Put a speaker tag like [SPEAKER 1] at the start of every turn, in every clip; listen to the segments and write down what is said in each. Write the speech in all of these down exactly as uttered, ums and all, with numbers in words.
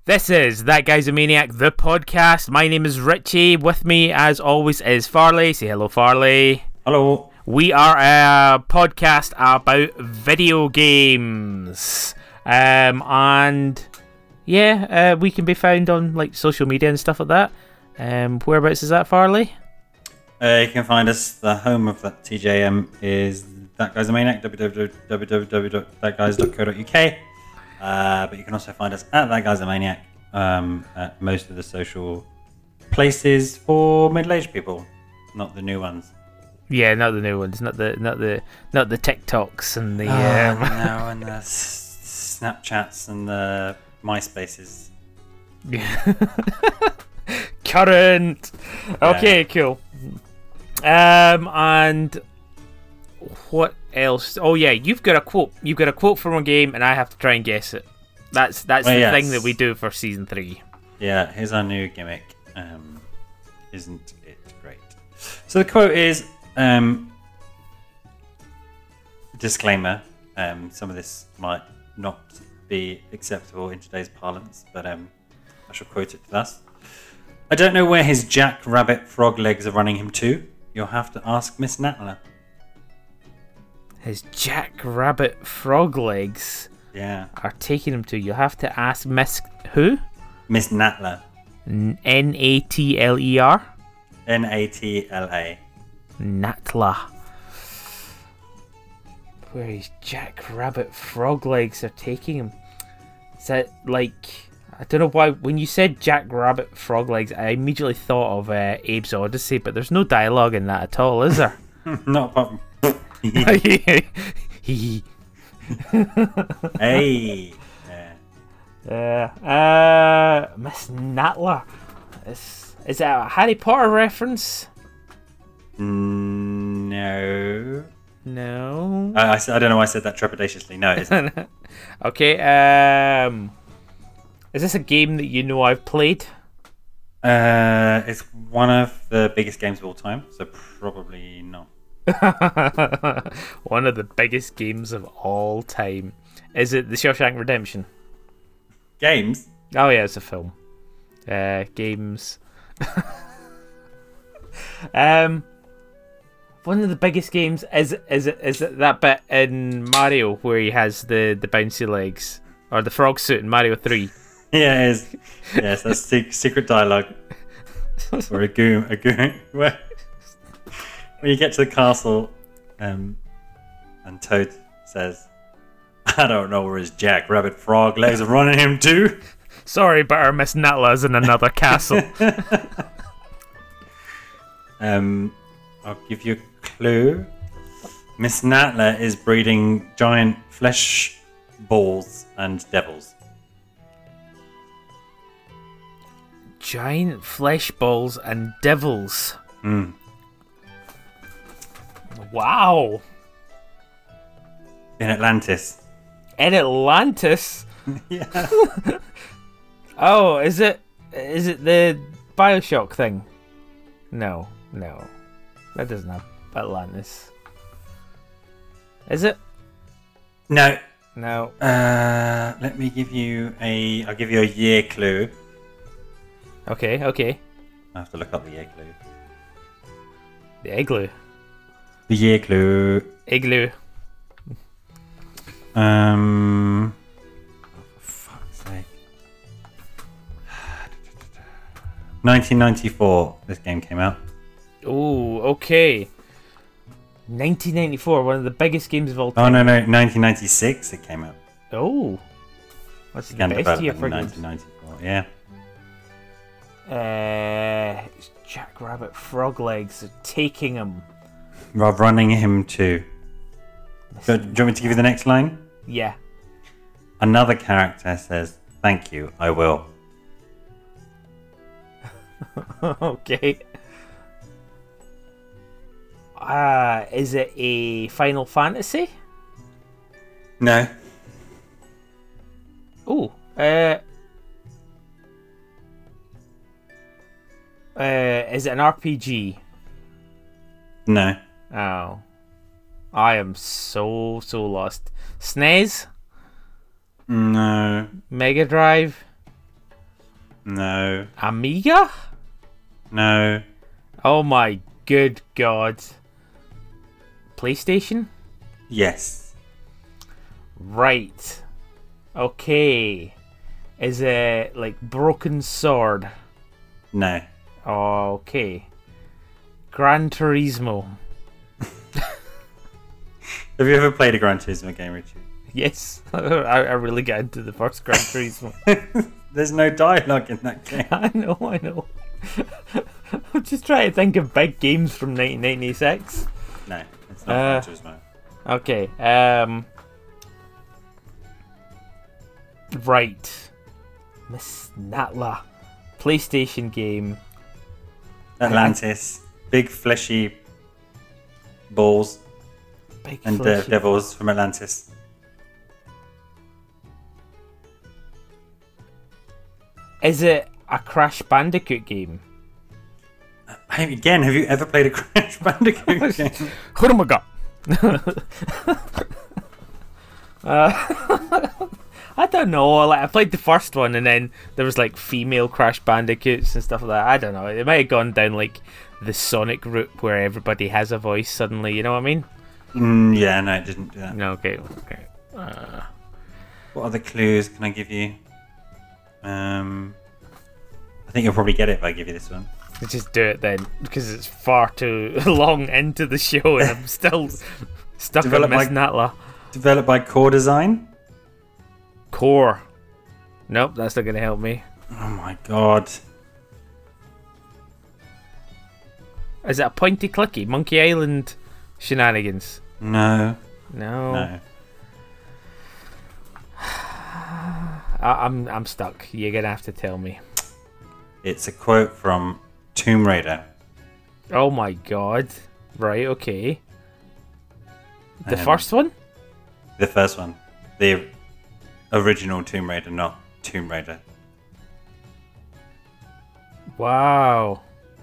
[SPEAKER 1] This is That Guy's a Maniac, the podcast. My name is Richie. With me, as always, is Farley. Say hello, Farley.
[SPEAKER 2] Hello.
[SPEAKER 1] We are a podcast about video games. Um, and yeah, uh, we can be found on like social media and stuff like that. Um, whereabouts is that, Farley?
[SPEAKER 2] Uh, you can find us. The home of that T J M is That Guy's a Maniac, w w w dot that guys dot co dot u k. Uh, but you can also find us at That Guy's a Maniac um, at most of the social places for middle-aged people, not the new ones.
[SPEAKER 1] Yeah, not the new ones, not the not the not the TikToks and the
[SPEAKER 2] Oh,
[SPEAKER 1] um...
[SPEAKER 2] no, and the s- Snapchats and the MySpaces.
[SPEAKER 1] Current. Okay, yeah. Cool. Um, and what else? Oh yeah, you've got a quote. You've got a quote from a game, and I have to try and guess it. That's that's
[SPEAKER 2] well,
[SPEAKER 1] the
[SPEAKER 2] yes.
[SPEAKER 1] thing that we do for season three.
[SPEAKER 2] Yeah, here's our new gimmick. Um, isn't it great? So the quote is. Um, disclaimer, um, some of this might not be acceptable in today's parlance, but um, I shall quote it thus. I don't know where his jack rabbit frog legs are running him to. You'll have to ask Miss Natler.
[SPEAKER 1] His jack rabbit frog legs
[SPEAKER 2] yeah.
[SPEAKER 1] are taking him to. You'll have to ask Miss who?
[SPEAKER 2] Miss Natler.
[SPEAKER 1] N A T L E R?
[SPEAKER 2] N A T L A.
[SPEAKER 1] Natla. Where his jack rabbit frog legs are taking him. Is that like, I don't know why, when you said jack rabbit frog legs, I immediately thought of uh, Abe's Odyssey, but there's no dialogue in that at all, is there?
[SPEAKER 2] Not apart from hey.
[SPEAKER 1] Yeah. Uh, uh, Miss Natler. Is, is that a Harry Potter reference?
[SPEAKER 2] No.
[SPEAKER 1] No.
[SPEAKER 2] I, I, I don't know why I said that trepidatiously. No, it isn't.
[SPEAKER 1] Okay. Um, is this a game that you know I've played?
[SPEAKER 2] Uh, it's one of the biggest games of all time, so probably not.
[SPEAKER 1] One of the biggest games of all time. Is it The Shawshank Redemption?
[SPEAKER 2] Games?
[SPEAKER 1] Oh yeah, it's a film. Uh, games. um. One of the biggest games is is it is it that bit in Mario where he has the, the bouncy legs or the frog suit in Mario three.
[SPEAKER 2] Yeah, it is. Yes, that's se- secret dialogue. Or a goon, a goon. Where when you get to the castle, um, and Toad says, "I don't know where his jack rabbit frog legs are running him to."
[SPEAKER 1] Sorry, but our Miss Natla's in another castle.
[SPEAKER 2] um, I'll give you a clue. Miss Natler is breeding giant flesh balls and devils.
[SPEAKER 1] Giant flesh balls and devils.
[SPEAKER 2] Mm.
[SPEAKER 1] Wow.
[SPEAKER 2] In Atlantis.
[SPEAKER 1] In Atlantis?
[SPEAKER 2] Yeah.
[SPEAKER 1] Oh, is it is it the BioShock thing? No, no. That doesn't have Atlantis. Is it?
[SPEAKER 2] No.
[SPEAKER 1] No.
[SPEAKER 2] Uh, let me give you a. I'll give you a year clue.
[SPEAKER 1] Okay, okay.
[SPEAKER 2] I have to look up the year clue.
[SPEAKER 1] The igloo.
[SPEAKER 2] The year clue.
[SPEAKER 1] Igloo.
[SPEAKER 2] Um. Oh, for fuck's sake. nineteen ninety-four. This game came out.
[SPEAKER 1] Oh, okay. nineteen ninety-four, one of the biggest games of all time.
[SPEAKER 2] Oh no, no, nineteen ninety-six. It came out.
[SPEAKER 1] Oh, what's the
[SPEAKER 2] Began
[SPEAKER 1] best year
[SPEAKER 2] development
[SPEAKER 1] for
[SPEAKER 2] in
[SPEAKER 1] games?
[SPEAKER 2] nineteen ninety-four. Yeah.
[SPEAKER 1] Uh, it's Jack Rabbit frog legs are taking him.
[SPEAKER 2] Rob running him too. Do, do you want me to give you the next line?
[SPEAKER 1] Yeah.
[SPEAKER 2] Another character says, "Thank you, I will."
[SPEAKER 1] Okay. Uh, is it a Final Fantasy?
[SPEAKER 2] No.
[SPEAKER 1] Oh, uh, uh, is it an R P G?
[SPEAKER 2] No.
[SPEAKER 1] Oh, I am so so lost. S N E S?
[SPEAKER 2] No.
[SPEAKER 1] Mega Drive?
[SPEAKER 2] No.
[SPEAKER 1] Amiga?
[SPEAKER 2] No.
[SPEAKER 1] Oh my good god. PlayStation?
[SPEAKER 2] Yes.
[SPEAKER 1] Right. Okay. Is it like Broken Sword?
[SPEAKER 2] No.
[SPEAKER 1] Okay. Gran Turismo?
[SPEAKER 2] Have you ever played a Gran Turismo game, Richie?
[SPEAKER 1] Yes. I, I really got into the first Gran Turismo.
[SPEAKER 2] There's no dialogue in that game.
[SPEAKER 1] I know, I know. I'm just trying to think of big games from nineteen ninety-six.
[SPEAKER 2] No, it's not
[SPEAKER 1] Uh,
[SPEAKER 2] Gran Turismo.
[SPEAKER 1] Okay. Um. Right. Miss Natla. PlayStation game.
[SPEAKER 2] Atlantis. Big fleshy balls
[SPEAKER 1] Big
[SPEAKER 2] and uh,
[SPEAKER 1] fleshy-
[SPEAKER 2] devils from Atlantis.
[SPEAKER 1] Is it a Crash Bandicoot game?
[SPEAKER 2] Hey, again, have you ever played a Crash Bandicoot game?
[SPEAKER 1] Oh my god. uh, I don't know. Like I played the first one, and then there was like female Crash Bandicoots and stuff like that. I don't know. It might have gone down like the Sonic route where everybody has a voice suddenly. You know what I mean?
[SPEAKER 2] Mm, yeah, no, it didn't do that.
[SPEAKER 1] No. Okay. Okay. Uh,
[SPEAKER 2] What other clues can I give you? Um, I think you'll probably get it if I give you this one.
[SPEAKER 1] let's just do it then, because it's far too long into the show, and I'm still stuck on
[SPEAKER 2] Developed
[SPEAKER 1] Miss
[SPEAKER 2] by-
[SPEAKER 1] Natla.
[SPEAKER 2] Developed by Core Design.
[SPEAKER 1] Core. Nope, that's not going to help me.
[SPEAKER 2] Oh my god.
[SPEAKER 1] Is it a pointy clicky Monkey Island shenanigans?
[SPEAKER 2] No.
[SPEAKER 1] No.
[SPEAKER 2] No.
[SPEAKER 1] I, I'm I'm stuck. You're gonna have to tell me.
[SPEAKER 2] It's a quote from Tomb Raider.
[SPEAKER 1] Oh my god. Right. Okay. The
[SPEAKER 2] Um,
[SPEAKER 1] first one.
[SPEAKER 2] The first one. The original Tomb Raider, not Tomb Raider.
[SPEAKER 1] Wow.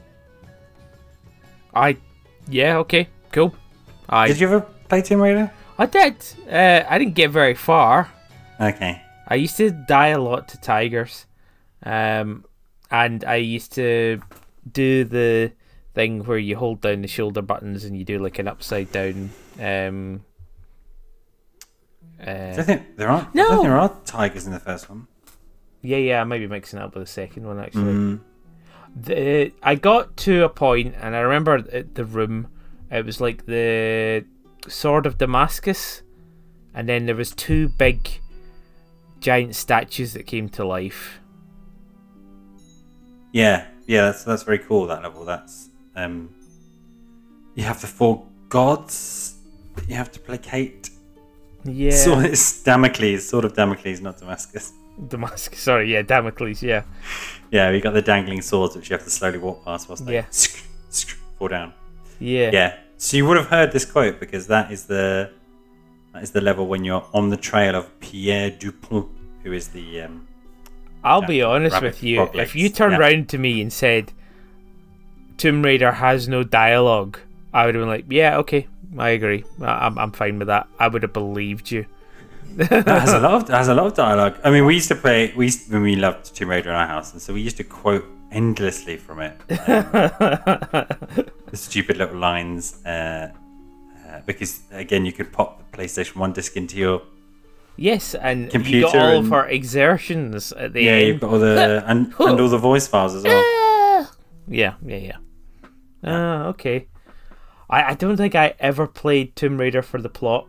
[SPEAKER 1] I. Yeah. Okay. Cool. I.
[SPEAKER 2] Did you ever play Tomb Raider?
[SPEAKER 1] I did. Uh, I didn't get very far.
[SPEAKER 2] Okay.
[SPEAKER 1] I used to die a lot to tigers, um, and I used to do the thing where you hold down the shoulder buttons and you do like an upside down. Um,
[SPEAKER 2] I
[SPEAKER 1] uh,
[SPEAKER 2] don't think there are.
[SPEAKER 1] No.
[SPEAKER 2] I don't think there are tigers in the first one.
[SPEAKER 1] yeah, yeah, I might be mixing it up with the second one actually.
[SPEAKER 2] Mm.
[SPEAKER 1] The I got to a point, and I remember at the room. It was like the Sword of Damascus, and then there was two big, giant statues that came to life.
[SPEAKER 2] Yeah, yeah, that's that's very cool. That level. That's um, you have the four gods that you have to placate.
[SPEAKER 1] Yeah,
[SPEAKER 2] So it's Damocles, sort of Damocles, not Damascus.
[SPEAKER 1] Damascus. Sorry, yeah, Damocles. Yeah,
[SPEAKER 2] Yeah, you got the dangling swords which you have to slowly walk past whilst they
[SPEAKER 1] Yeah.
[SPEAKER 2] fall down.
[SPEAKER 1] yeah,
[SPEAKER 2] Yeah. So you would have heard this quote because that is the that is the level when you're on the trail of Pierre Dupont, who is the um,
[SPEAKER 1] I'll
[SPEAKER 2] Jack
[SPEAKER 1] be honest
[SPEAKER 2] Rabbit
[SPEAKER 1] with you.
[SPEAKER 2] Frog
[SPEAKER 1] If you
[SPEAKER 2] Legs.
[SPEAKER 1] turned
[SPEAKER 2] Yeah.
[SPEAKER 1] round to me and said, "Tomb Raider has no dialogue," I would have been like, "Yeah, okay, I agree. I- I'm I'm fine with that." I would have believed you.
[SPEAKER 2] It has a lot of it has a lot of dialogue. I mean, we used to play we used, when we loved Tomb Raider in our house, and so we used to quote endlessly from it. Um, the stupid little lines, uh, uh, because again, you could pop the PlayStation One disc into your
[SPEAKER 1] Yes, and you
[SPEAKER 2] Computer
[SPEAKER 1] got all of
[SPEAKER 2] and-
[SPEAKER 1] her exertions at the
[SPEAKER 2] yeah,
[SPEAKER 1] end.
[SPEAKER 2] you've got all the and, and all the voice files as well.
[SPEAKER 1] Yeah, yeah, yeah. Ah, okay. I, I don't think I ever played Tomb Raider for the plot.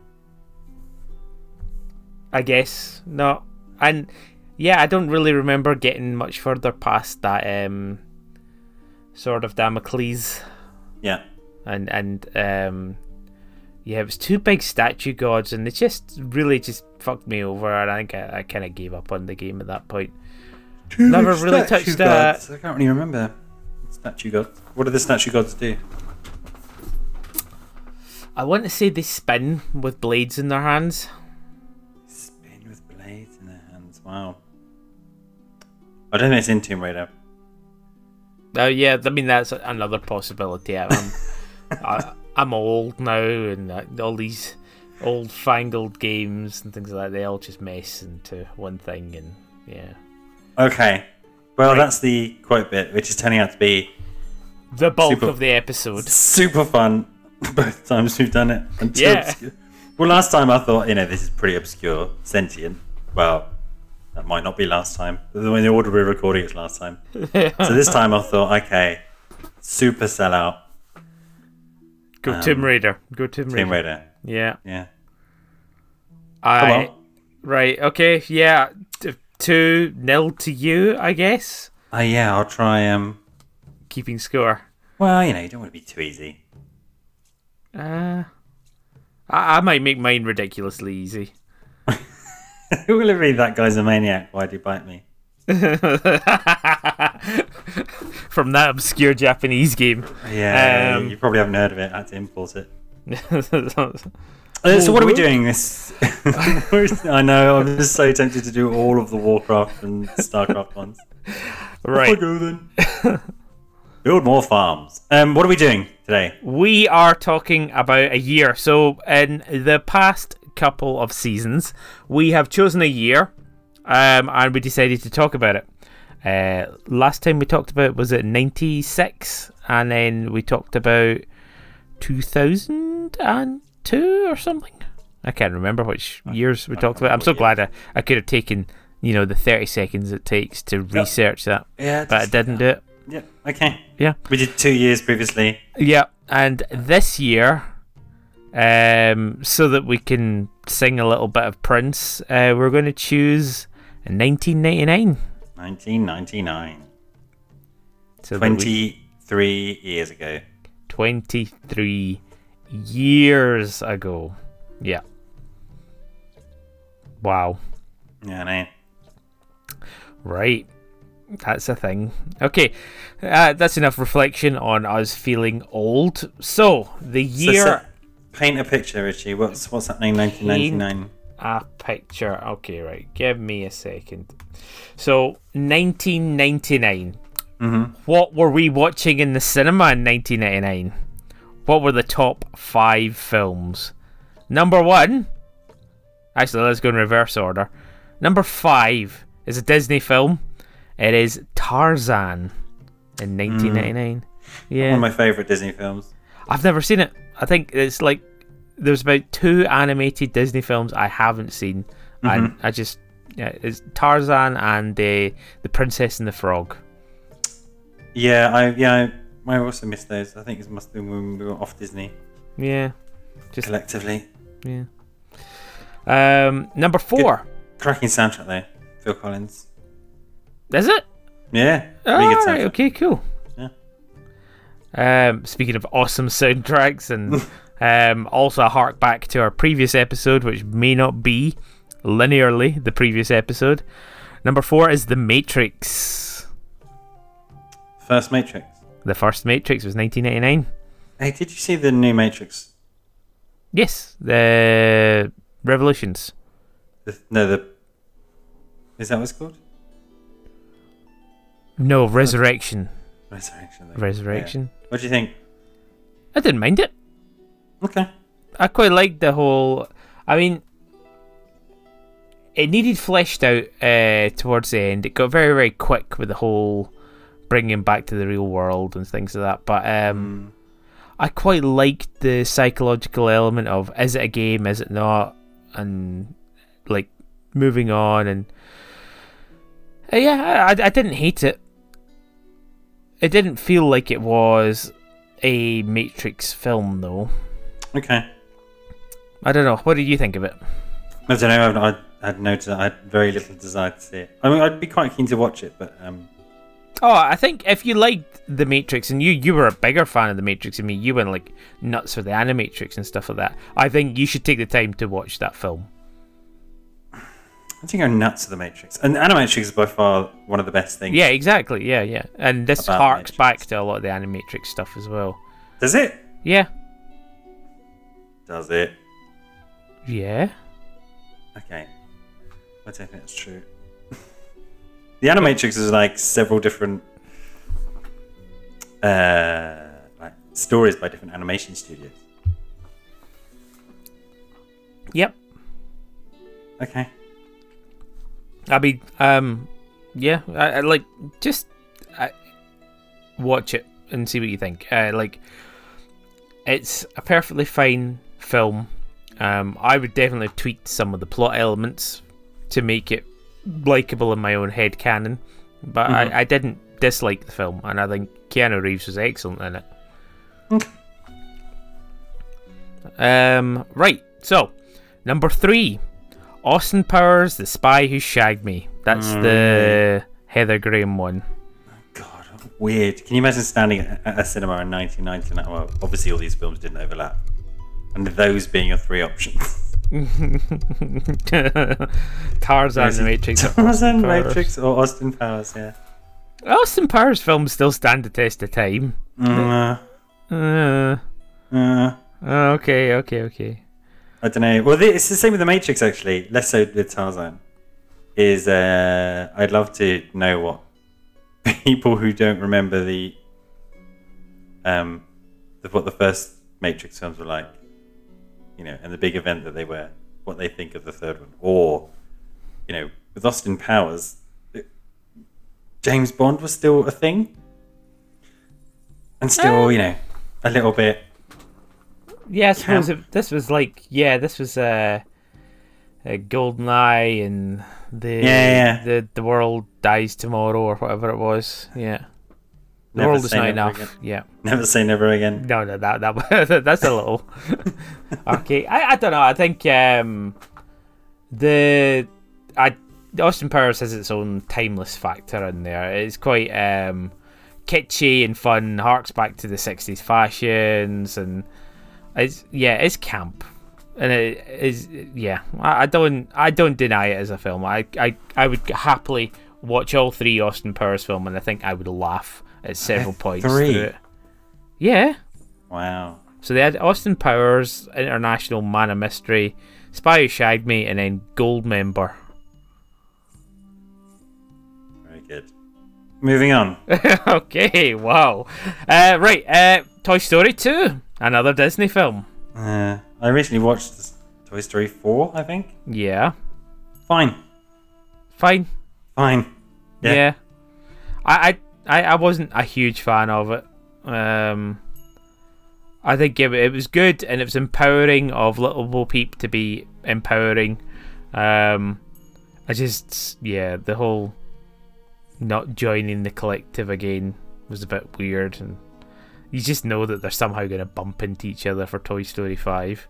[SPEAKER 1] I guess no, and yeah, I don't really remember getting much further past that um, sort of Damocles,
[SPEAKER 2] Yeah,
[SPEAKER 1] and and um, yeah, it was two big statue gods, and they just really just fucked me over, and I think I, I kind of gave up on the game at that point. Never really
[SPEAKER 2] Statue
[SPEAKER 1] touched that.
[SPEAKER 2] gods. I can't really remember. Statue gods. What do the statue gods do?
[SPEAKER 1] I want to say they spin with blades in their hands.
[SPEAKER 2] Spin with blades in their hands. Wow. I don't think it's in Tomb Raider.
[SPEAKER 1] Oh yeah, I mean that's another possibility. I'm I, I'm old now, and uh, all these old fangled games and things like that, they all just mess into one thing, and yeah.
[SPEAKER 2] Okay. Well,
[SPEAKER 1] Right.
[SPEAKER 2] that's the quote bit, which is turning out to be
[SPEAKER 1] The bulk
[SPEAKER 2] Super-
[SPEAKER 1] of the episode.
[SPEAKER 2] super fun both times we've done it. And too
[SPEAKER 1] Yeah.
[SPEAKER 2] obscure. Well, last time I thought, you know, this is pretty obscure. Sentient. Well, that might not be last time. When the order we're recording it's last time. So this time I thought, okay, super sellout.
[SPEAKER 1] Go
[SPEAKER 2] Um,
[SPEAKER 1] Tomb Raider. Go Tomb Raider.
[SPEAKER 2] Tomb Raider.
[SPEAKER 1] Yeah.
[SPEAKER 2] Yeah.
[SPEAKER 1] I,
[SPEAKER 2] Come on.
[SPEAKER 1] Right, okay, yeah. T- two nil to you, I guess.
[SPEAKER 2] Oh, yeah, I'll try. Um.
[SPEAKER 1] Keeping score.
[SPEAKER 2] Well, you know, you don't want to be too easy.
[SPEAKER 1] Uh, I, I might make mine ridiculously easy.
[SPEAKER 2] Who will it be? That guy's a maniac. Why'd he bite me?
[SPEAKER 1] From that obscure Japanese game.
[SPEAKER 2] Yeah,
[SPEAKER 1] Um,
[SPEAKER 2] you probably haven't heard of it. I had to import it. Uh, so what are we doing this? I know, I'm just so tempted to do all of the Warcraft and Starcraft ones.
[SPEAKER 1] Right.
[SPEAKER 2] Off I go then. Build more farms. Um, what are we doing today?
[SPEAKER 1] We are talking about a year. So, in the past couple of seasons, we have chosen a year, um, and we decided to talk about it. Uh, last time we talked about was it ninety-six, and then we talked about two thousand two or something. I can't remember which years we
[SPEAKER 2] I
[SPEAKER 1] talked
[SPEAKER 2] can't
[SPEAKER 1] about. I'm so
[SPEAKER 2] remember
[SPEAKER 1] glad I, I could have taken, you know, the thirty seconds it takes to research that,
[SPEAKER 2] Yeah,
[SPEAKER 1] but I didn't do it.
[SPEAKER 2] Yeah, okay.
[SPEAKER 1] Yeah.
[SPEAKER 2] We did two years previously.
[SPEAKER 1] Yeah, and this year, um, so that we can sing a little bit of Prince, uh, we're going to choose nineteen ninety-nine.
[SPEAKER 2] nineteen ninety-nine.
[SPEAKER 1] So that we-
[SPEAKER 2] twenty-three years ago.
[SPEAKER 1] twenty-three years ago. Yeah. Wow.
[SPEAKER 2] Yeah, I know.
[SPEAKER 1] Right. That's a thing. Okay. Uh, that's enough reflection on us feeling old. So, the
[SPEAKER 2] So,
[SPEAKER 1] year...
[SPEAKER 2] so paint a picture, Richie. What's what's happening in nineteen ninety-nine?
[SPEAKER 1] A picture. Okay, right. Give me a second. So, nineteen ninety-nine.
[SPEAKER 2] Mm-hmm.
[SPEAKER 1] What were we watching in the cinema in nineteen ninety-nine? What were the top five films? Number one. Actually, let's go in reverse order. Number five is a Disney film. It is Tarzan in nineteen ninety-nine.
[SPEAKER 2] One
[SPEAKER 1] Yeah.
[SPEAKER 2] of my favourite Disney films.
[SPEAKER 1] I've never seen it. I think it's like there's about two animated Disney films I haven't seen, and I just yeah, it's Tarzan and uh, the Princess and the Frog.
[SPEAKER 2] Yeah, I yeah I, I also missed those. I think it must have been when we were off Disney
[SPEAKER 1] Yeah, just
[SPEAKER 2] collectively.
[SPEAKER 1] yeah. Um, number four.
[SPEAKER 2] Cracking soundtrack though, Phil Collins.
[SPEAKER 1] Is it?
[SPEAKER 2] Yeah,
[SPEAKER 1] Oh,
[SPEAKER 2] really good
[SPEAKER 1] right,
[SPEAKER 2] soundtrack.
[SPEAKER 1] okay, cool.
[SPEAKER 2] Yeah.
[SPEAKER 1] Um, speaking of awesome soundtracks, and um, also a hark back to our previous episode, which may not be linearly the previous episode. Number four is The Matrix.
[SPEAKER 2] First Matrix.
[SPEAKER 1] The first Matrix was nineteen ninety-nine.
[SPEAKER 2] Hey, did you see the new Matrix?
[SPEAKER 1] Yes, the Revolutions.
[SPEAKER 2] The, no, the is that what it's called?
[SPEAKER 1] No, Resurrection.
[SPEAKER 2] Resurrection. Though.
[SPEAKER 1] Resurrection.
[SPEAKER 2] Yeah. What do you think?
[SPEAKER 1] I didn't mind it.
[SPEAKER 2] Okay.
[SPEAKER 1] I quite liked the whole. I mean, it needed fleshed out uh, towards the end. It got very, very quick with the whole bringing back to the real world and things like that. But um,
[SPEAKER 2] Mm.
[SPEAKER 1] I quite liked the psychological element of is it a game, is it not, and like moving on. And uh, yeah, I, I didn't hate it. It didn't feel like it was a Matrix film, though.
[SPEAKER 2] Okay.
[SPEAKER 1] I don't know. What did you think of it?
[SPEAKER 2] I don't know. I, I had noticed that I had very little desire to see it. I mean, I'd be quite keen to watch it, but um,
[SPEAKER 1] Oh, I think if you liked The Matrix, and you, you were a bigger fan of The Matrix than me, you went like nuts for the Animatrix and stuff like that, I think you should take the time to watch that film.
[SPEAKER 2] I think I'm nuts for the Matrix. And Animatrix is by far one of the best things.
[SPEAKER 1] Yeah, exactly. Yeah, yeah. And this
[SPEAKER 2] About
[SPEAKER 1] harks
[SPEAKER 2] Matrix.
[SPEAKER 1] back to a lot of the Animatrix stuff as well.
[SPEAKER 2] Does it?
[SPEAKER 1] Yeah.
[SPEAKER 2] Does it?
[SPEAKER 1] Yeah.
[SPEAKER 2] Okay. I don't think that's true. The Animatrix is like several different uh, like stories by different animation studios.
[SPEAKER 1] Yep.
[SPEAKER 2] Okay.
[SPEAKER 1] I mean, um, yeah, I, I like just I, watch it and see what you think. Uh, like, it's a perfectly fine film. Um, I would definitely tweak some of the plot elements to make it likable in my own head canon, but mm-hmm. I, I didn't dislike the film, and I think Keanu Reeves was excellent in it.
[SPEAKER 2] Okay.
[SPEAKER 1] Um, right, so number three, Austin Powers, The Spy Who Shagged Me. That's mm. the Heather Graham one.
[SPEAKER 2] God, weird. Can you imagine standing at a cinema in nineteen ninety? Well, obviously all these films didn't overlap, and those being your three options.
[SPEAKER 1] Tarzan, The Matrix,
[SPEAKER 2] Tarzan, Matrix, or Austin Powers. Yeah.
[SPEAKER 1] Austin Powers films still stand the test of time.
[SPEAKER 2] Uh,
[SPEAKER 1] uh,
[SPEAKER 2] uh,
[SPEAKER 1] okay, okay, okay.
[SPEAKER 2] I don't know. Well, it's the same with The Matrix, actually. Less so with Tarzan. Is uh, I'd love to know what people who don't remember the um, the, what the first Matrix films were like, you know, and the big event that they were, what they think of the third one, or you know, with Austin Powers, James Bond was still a thing, and still, uh, you know, a little bit.
[SPEAKER 1] Yeah, I suppose it, this was like, yeah, this was uh, a GoldenEye, and the
[SPEAKER 2] yeah, yeah.
[SPEAKER 1] the the world dies tomorrow or whatever it was. Yeah, the
[SPEAKER 2] never
[SPEAKER 1] world is not enough.
[SPEAKER 2] Again.
[SPEAKER 1] Yeah,
[SPEAKER 2] never say never again.
[SPEAKER 1] No, no, that that that's a little okay. I, I don't know. I think um, the I Austin Powers has its own timeless factor in there. It's quite um, kitschy and fun. Harks back to the sixties fashions, and it's yeah, it's camp, and it is yeah. I, I don't I don't deny it as a film. I, I I would happily watch all three Austin Powers films, and I think I would laugh at several points.
[SPEAKER 2] Three.
[SPEAKER 1] Through it. Yeah.
[SPEAKER 2] Wow.
[SPEAKER 1] So they had Austin Powers, International Man of Mystery, Spy Who Shagged Me, and then Goldmember.
[SPEAKER 2] Good. Moving on.
[SPEAKER 1] Okay, wow. Uh, right, uh, Toy Story two, another Disney film.
[SPEAKER 2] Uh, I recently watched this Toy Story four, I think.
[SPEAKER 1] Yeah.
[SPEAKER 2] Fine.
[SPEAKER 1] Fine.
[SPEAKER 2] Fine. Yeah.
[SPEAKER 1] yeah. I, I, I wasn't a huge fan of it. Um, I think it, it was good, and it was empowering of Little Bo Peep to be empowering. Um, I just, yeah, the whole not joining the collective again was a bit weird, and you just know that they're somehow going to bump into each other for Toy Story five.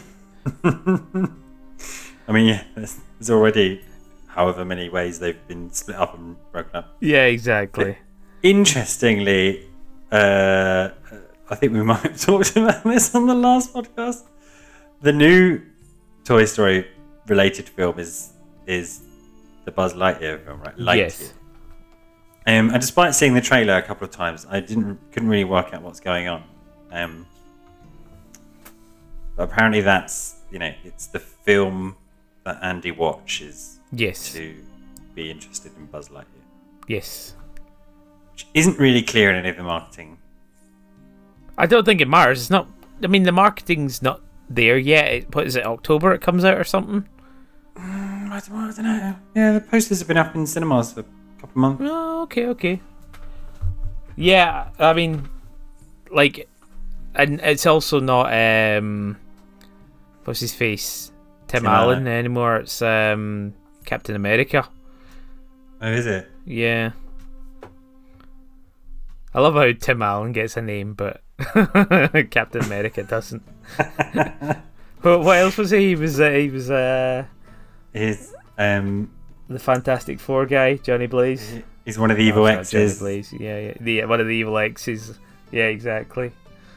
[SPEAKER 2] I mean, yeah, there's, there's already however many ways they've been split up and broken up.
[SPEAKER 1] Yeah, exactly.
[SPEAKER 2] But interestingly, uh, I think we might have talked about this on the last podcast. The new Toy Story related film is is the Buzz Lightyear film, right? Lightyear.
[SPEAKER 1] Yes.
[SPEAKER 2] Um, and despite seeing the trailer a couple of times, I didn't couldn't really work out what's going on. Um, but apparently, that's you know, it's the film that Andy watches.
[SPEAKER 1] Yes.
[SPEAKER 2] To be interested in Buzz Lightyear.
[SPEAKER 1] Yes.
[SPEAKER 2] Which isn't really clear in any of the marketing.
[SPEAKER 1] I don't think it matters. It's not. I mean, the marketing's not there yet. It, what is it? October it comes out or something.
[SPEAKER 2] Mm, I, don't, I don't know. Yeah, the posters have been up in cinemas for couple of months.
[SPEAKER 1] Oh, okay, okay. Yeah, I mean, like, and it's also not um, what's his face, Tim, Tim Allen, Allen anymore. It's um, Captain America.
[SPEAKER 2] Oh, is it?
[SPEAKER 1] Yeah. I love how Tim Allen gets a name, but Captain America doesn't. But what else was he? He was uh, he was uh,
[SPEAKER 2] his um.
[SPEAKER 1] the Fantastic Four guy, Johnny Blaze.
[SPEAKER 2] He's one of the evil
[SPEAKER 1] oh,
[SPEAKER 2] exes.
[SPEAKER 1] Johnny Blaze, yeah, yeah, the, one of the evil exes. Yeah, exactly.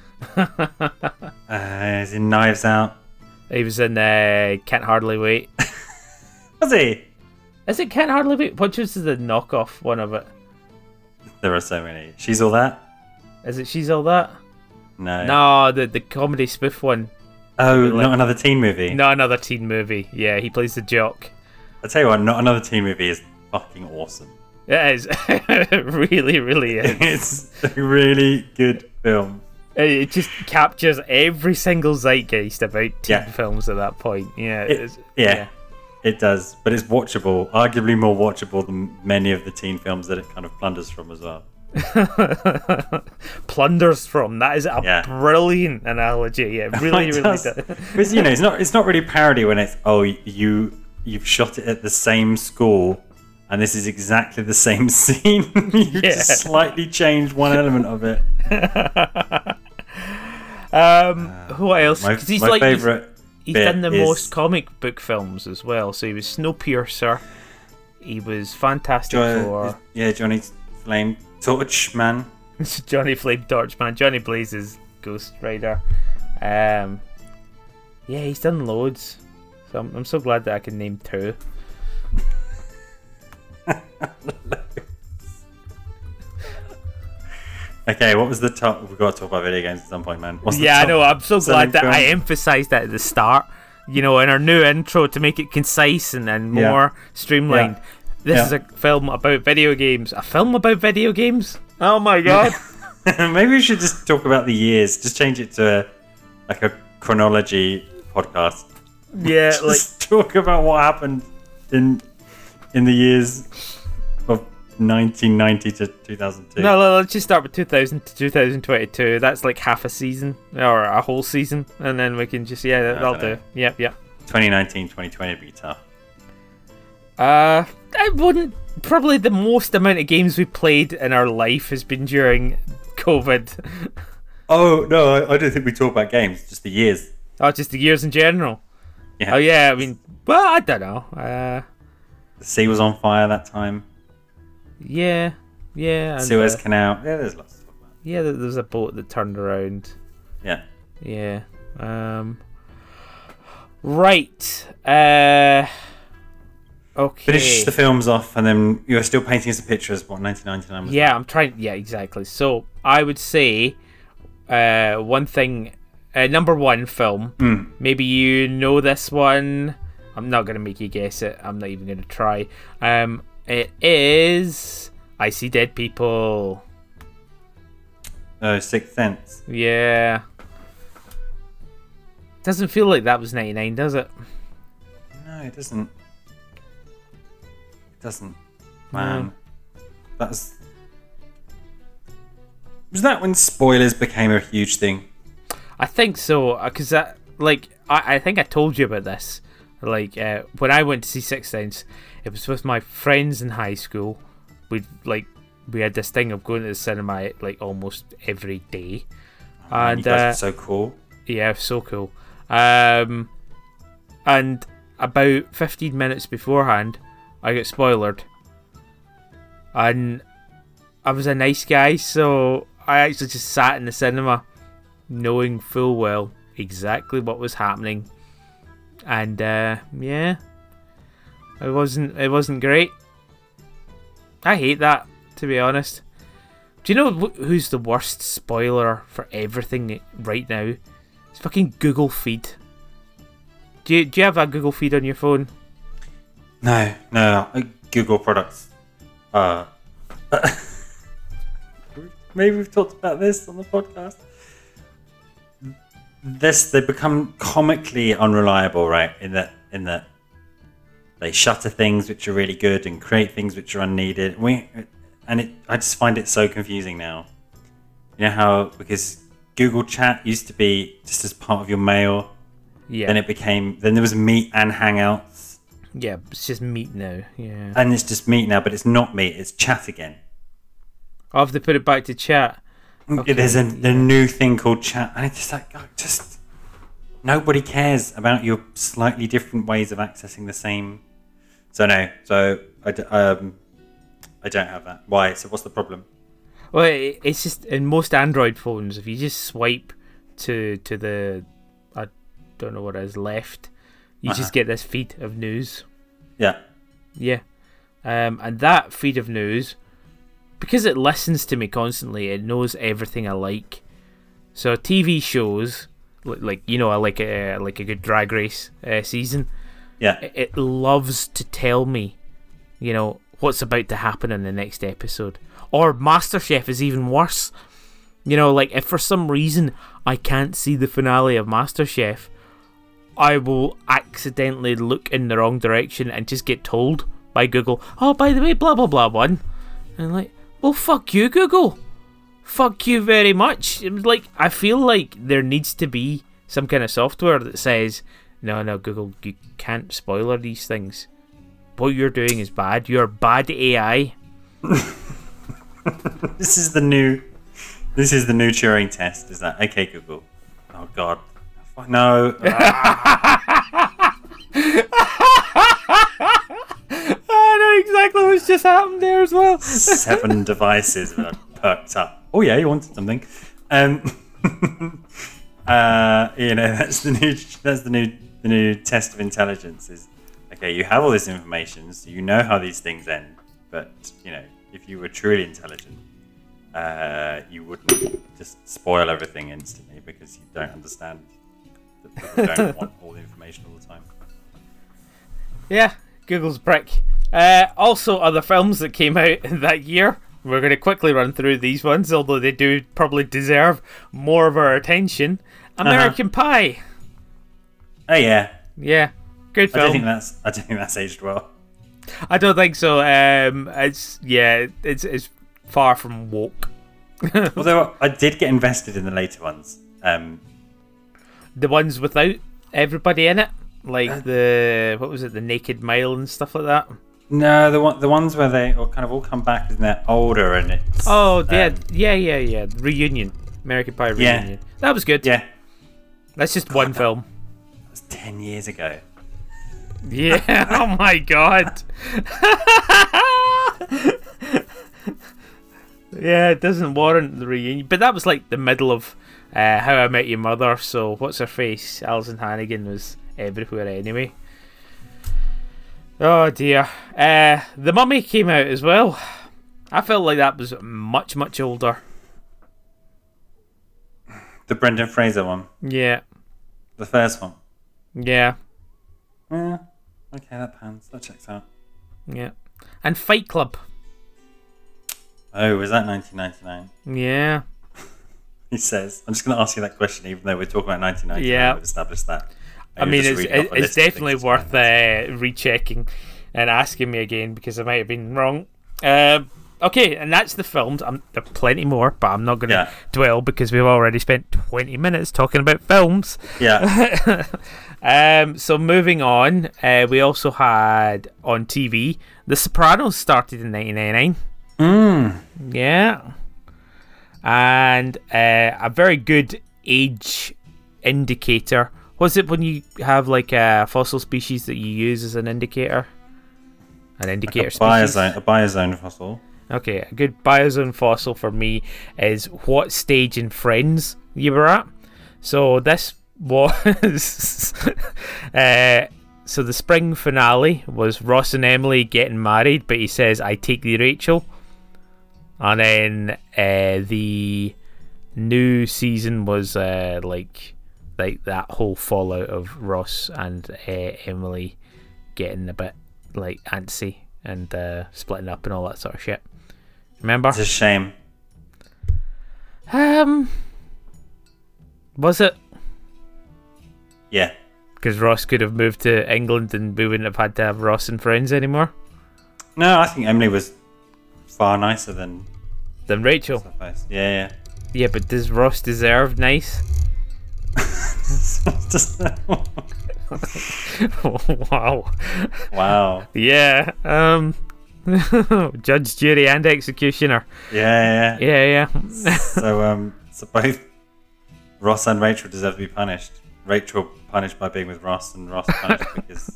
[SPEAKER 2] uh, he's in Knives Out.
[SPEAKER 1] He was in uh, Can't Hardly Wait.
[SPEAKER 2] Was he?
[SPEAKER 1] Is it Can't Hardly Wait? Which is the knockoff one of it?
[SPEAKER 2] There are so many. She's All That?
[SPEAKER 1] Is it She's All That?
[SPEAKER 2] No.
[SPEAKER 1] No, the the comedy spoof one.
[SPEAKER 2] Oh,
[SPEAKER 1] like,
[SPEAKER 2] not another teen movie?
[SPEAKER 1] Not another teen movie. Yeah, he plays the jock.
[SPEAKER 2] I tell you what, not another teen movie is fucking awesome.
[SPEAKER 1] It is. It really, really is.
[SPEAKER 2] It's a really good film.
[SPEAKER 1] It just captures every single zeitgeist about teen
[SPEAKER 2] yeah.
[SPEAKER 1] films at that point. Yeah,
[SPEAKER 2] it,
[SPEAKER 1] it is,
[SPEAKER 2] yeah.
[SPEAKER 1] yeah.
[SPEAKER 2] It does, but it's watchable. Arguably more watchable than many of the teen films that it kind of plunders from as well.
[SPEAKER 1] Plunders from. That is a
[SPEAKER 2] Yeah.
[SPEAKER 1] brilliant analogy. Yeah, it really,
[SPEAKER 2] It
[SPEAKER 1] really
[SPEAKER 2] does.
[SPEAKER 1] does.
[SPEAKER 2] Because, you know, it's not it's not really parody when it's oh you you've shot it at the same school and this is exactly the same scene. you
[SPEAKER 1] Yeah.
[SPEAKER 2] just slightly changed one element of it.
[SPEAKER 1] Um, who else?
[SPEAKER 2] My,
[SPEAKER 1] 'Cause he's
[SPEAKER 2] my
[SPEAKER 1] like he's-
[SPEAKER 2] favorite.
[SPEAKER 1] He's
[SPEAKER 2] bit
[SPEAKER 1] done the
[SPEAKER 2] is-
[SPEAKER 1] most comic book films as well. So he was Snowpiercer. He was Fantastic
[SPEAKER 2] Jo-
[SPEAKER 1] Four.
[SPEAKER 2] yeah, Johnny Flame Torch Man.
[SPEAKER 1] Johnny Flame Torchman. Johnny Blaze's Ghost Rider. Um, yeah, he's done loads. So I'm, I'm so glad that I can name two.
[SPEAKER 2] Okay, what was the top? We've got to talk about video games at some point, man. What's the
[SPEAKER 1] Yeah, I
[SPEAKER 2] top
[SPEAKER 1] know. I'm so
[SPEAKER 2] selling
[SPEAKER 1] glad that
[SPEAKER 2] film?
[SPEAKER 1] I emphasised that at the start. You know, in our new intro to make it concise and then
[SPEAKER 2] Yeah.
[SPEAKER 1] more streamlined.
[SPEAKER 2] Yeah.
[SPEAKER 1] This
[SPEAKER 2] Yeah.
[SPEAKER 1] is a film about video games. A film about video games? Oh my god.
[SPEAKER 2] Maybe we should just talk about the years. Just change it to a, like a chronology podcast.
[SPEAKER 1] Yeah, like
[SPEAKER 2] Just talk about what happened in in the years of nineteen ninety to two thousand two.
[SPEAKER 1] no, no, let's just start with two thousand to two thousand twenty-two. That's like half a season or a whole season, and then we can just yeah, that, that'll do.
[SPEAKER 2] dunno.
[SPEAKER 1] Yep, yep.
[SPEAKER 2] twenty nineteen, twenty twenty would be tough.
[SPEAKER 1] Uh, I wouldn't. Probably the most amount of games we played in our life has been during COVID.
[SPEAKER 2] Oh no, I, I don't think we talk about games. Just the years.
[SPEAKER 1] Oh, just the years in general.
[SPEAKER 2] Yeah.
[SPEAKER 1] Oh yeah, I mean, well, I don't know. Uh,
[SPEAKER 2] The sea was on fire that time.
[SPEAKER 1] yeah, yeah. And,
[SPEAKER 2] Suez
[SPEAKER 1] uh,
[SPEAKER 2] Canal. Yeah, there's lots to talk about.
[SPEAKER 1] yeah, there there was a boat that turned around.
[SPEAKER 2] Yeah.
[SPEAKER 1] Yeah. Um. Right. Uh. Okay.
[SPEAKER 2] Finish the films off, and then you were still painting us a picture as what nineteen ninety-nine was.
[SPEAKER 1] Yeah, I'm trying. Yeah, exactly. So I would say, uh, one thing, uh, number one film.
[SPEAKER 2] Mm.
[SPEAKER 1] Maybe you know this one. I'm not gonna make you guess it. I'm not even gonna try. Um, it is I See Dead People.
[SPEAKER 2] Oh, Sixth Sense.
[SPEAKER 1] Yeah. Doesn't feel like that was ninety-nine, does it?
[SPEAKER 2] No, it doesn't. It doesn't. Man. That's. Was that when spoilers became a huge thing?
[SPEAKER 1] I think so, because that, like, I, I think I told you about this. Like, uh, when I went to see Sixth Sense, it was with my friends in high school. We like we had this thing of going to the cinema like almost every day,
[SPEAKER 2] Man,
[SPEAKER 1] and
[SPEAKER 2] you guys
[SPEAKER 1] uh,
[SPEAKER 2] are so cool.
[SPEAKER 1] yeah, it was so cool. Um, and about fifteen minutes beforehand, I got spoiled, and I was a nice guy, so I actually just sat in the cinema, knowing full well exactly what was happening, and uh, yeah, it wasn't it wasn't great. I hate that, to be honest. Do you know wh- who's the worst spoiler for everything right now? It's fucking Google Feed. Do you do you have a Google Feed on your phone?
[SPEAKER 2] No, no, uh, Google products. Uh, maybe we've talked about this on the podcast. This they become comically unreliable, right? In that, in that they shutter things which are really good and create things which are unneeded. We and it, I just find it so confusing now. You know how because Google Chat used to be just as part of your mail.
[SPEAKER 1] Yeah.
[SPEAKER 2] Then it became. Then there was Meet and Hangouts.
[SPEAKER 1] Yeah, it's just Meet now. Yeah.
[SPEAKER 2] And it's just Meet now, but it's not Meet. It's Chat again.
[SPEAKER 1] I'll have to put it back to chat. Okay,
[SPEAKER 2] There's a, a new thing called Chat, and it's just like oh, just nobody cares about your slightly different ways of accessing the same. So no, so I, d- um, I don't have that. Why? So what's the problem?
[SPEAKER 1] Well, it, it's just in most Android phones, if you just swipe to to the, I don't know what it is, left, you
[SPEAKER 2] Uh-huh.
[SPEAKER 1] just get this feed of news.
[SPEAKER 2] Yeah.
[SPEAKER 1] Yeah. Um, and that feed of news, because it listens to me constantly, it knows everything I like. So T V shows, li- like you know, I like a like a good Drag Race uh, season.
[SPEAKER 2] Yeah.
[SPEAKER 1] It, it loves to tell me, you know, what's about to happen in the next episode. Or MasterChef is even worse. You know, like if for some reason I can't see the finale of MasterChef, I will accidentally look in the wrong direction and just get told by Google, oh, by the way, blah, blah, blah, one. And I'm like, well, fuck you, Google. Fuck you very much. It was like, I feel like there needs to be some kind of software that says, no, no, Google, you can't spoiler these things. What you're doing is bad. You're bad A I.
[SPEAKER 2] This is the new... This is the new Turing test, is that? Okay, Google. Oh, God. No. Ah.
[SPEAKER 1] I know exactly what's just happened there as well.
[SPEAKER 2] Seven devices that are perked up. Oh, yeah, you wanted something. Um, uh, you know, that's the new that's the new the new test of intelligence is, okay, you have all this information, so you know how these things end. But, you know, if you were truly intelligent, uh, you wouldn't just spoil everything instantly because you don't understand that people don't want all the information all the time.
[SPEAKER 1] Yeah, Google's brick. Uh, also, other films that came out that year. We're going to quickly run through these ones, although they do probably deserve more of our attention. American uh-huh. Pie.
[SPEAKER 2] Oh yeah,
[SPEAKER 1] yeah, good film.
[SPEAKER 2] I don't think that's I don't think that's aged well.
[SPEAKER 1] I don't think so. Um, it's yeah, it's it's far from woke.
[SPEAKER 2] Although I did get invested in the later ones. Um,
[SPEAKER 1] the ones without everybody in it, like uh, the what was it, the Naked Mile and stuff like that.
[SPEAKER 2] No, the one the ones where they all kind of all come back and they're older and it's.
[SPEAKER 1] Oh yeah, um, yeah, yeah, yeah. Reunion, American Pie Reunion. Yeah. That was good.
[SPEAKER 2] Yeah,
[SPEAKER 1] that's just
[SPEAKER 2] God,
[SPEAKER 1] one
[SPEAKER 2] that,
[SPEAKER 1] film.
[SPEAKER 2] That was ten years ago.
[SPEAKER 1] Yeah. Oh my God. Yeah, it doesn't warrant the reunion, but that was like the middle of uh, How I Met Your Mother. So what's her face? Alison Hannigan was everywhere anyway. Oh dear. Uh, The Mummy came out as well. I felt like that was much much older.
[SPEAKER 2] The Brendan Fraser one.
[SPEAKER 1] Yeah.
[SPEAKER 2] The first one.
[SPEAKER 1] Yeah.
[SPEAKER 2] Yeah. Okay, that pans. That checks out.
[SPEAKER 1] Yeah. And Fight Club.
[SPEAKER 2] Oh, was that nineteen ninety-nine?
[SPEAKER 1] Yeah.
[SPEAKER 2] He says. I'm just going to ask you that question, even though we're talking about nineteen ninety-nine. Yeah. We've established that.
[SPEAKER 1] I mean, it's it, it's definitely worth uh, rechecking and asking me again because I might have been wrong. Uh, okay, and that's the films. Um, there are plenty more, but I'm not going to yeah. dwell because we've already spent twenty minutes talking about films.
[SPEAKER 2] Yeah.
[SPEAKER 1] um. So moving on, uh, we also had on T V The Sopranos started in nineteen ninety-nine.
[SPEAKER 2] Mm.
[SPEAKER 1] Yeah. And uh, a very good age indicator. Was it when you have like a fossil species that you use as an indicator? An indicator
[SPEAKER 2] like a
[SPEAKER 1] species?
[SPEAKER 2] Biozone, a biozone fossil.
[SPEAKER 1] Okay, a good biozone fossil for me is what stage in Friends you were at. So this was... uh, so the spring finale was Ross and Emily getting married, but he says, I take thee, Rachel. And then uh, the new season was uh, like like that whole fallout of Ross and uh, Emily getting a bit like antsy and uh, splitting up and all that sort of shit. Remember?
[SPEAKER 2] It's a shame.
[SPEAKER 1] Um, was it?
[SPEAKER 2] Yeah.
[SPEAKER 1] Because Ross could have moved to England and we wouldn't have had to have Ross and Friends anymore.
[SPEAKER 2] No, I think Emily was far nicer than
[SPEAKER 1] than Rachel.
[SPEAKER 2] Yeah, yeah.
[SPEAKER 1] Yeah, but does Ross deserve nice? Wow.
[SPEAKER 2] Wow.
[SPEAKER 1] Yeah. Um. Judge, jury, and executioner.
[SPEAKER 2] Yeah, yeah,
[SPEAKER 1] yeah, yeah.
[SPEAKER 2] so, um, so both Ross and Rachel deserve to be punished. Rachel punished by being with Ross, and Ross punished because.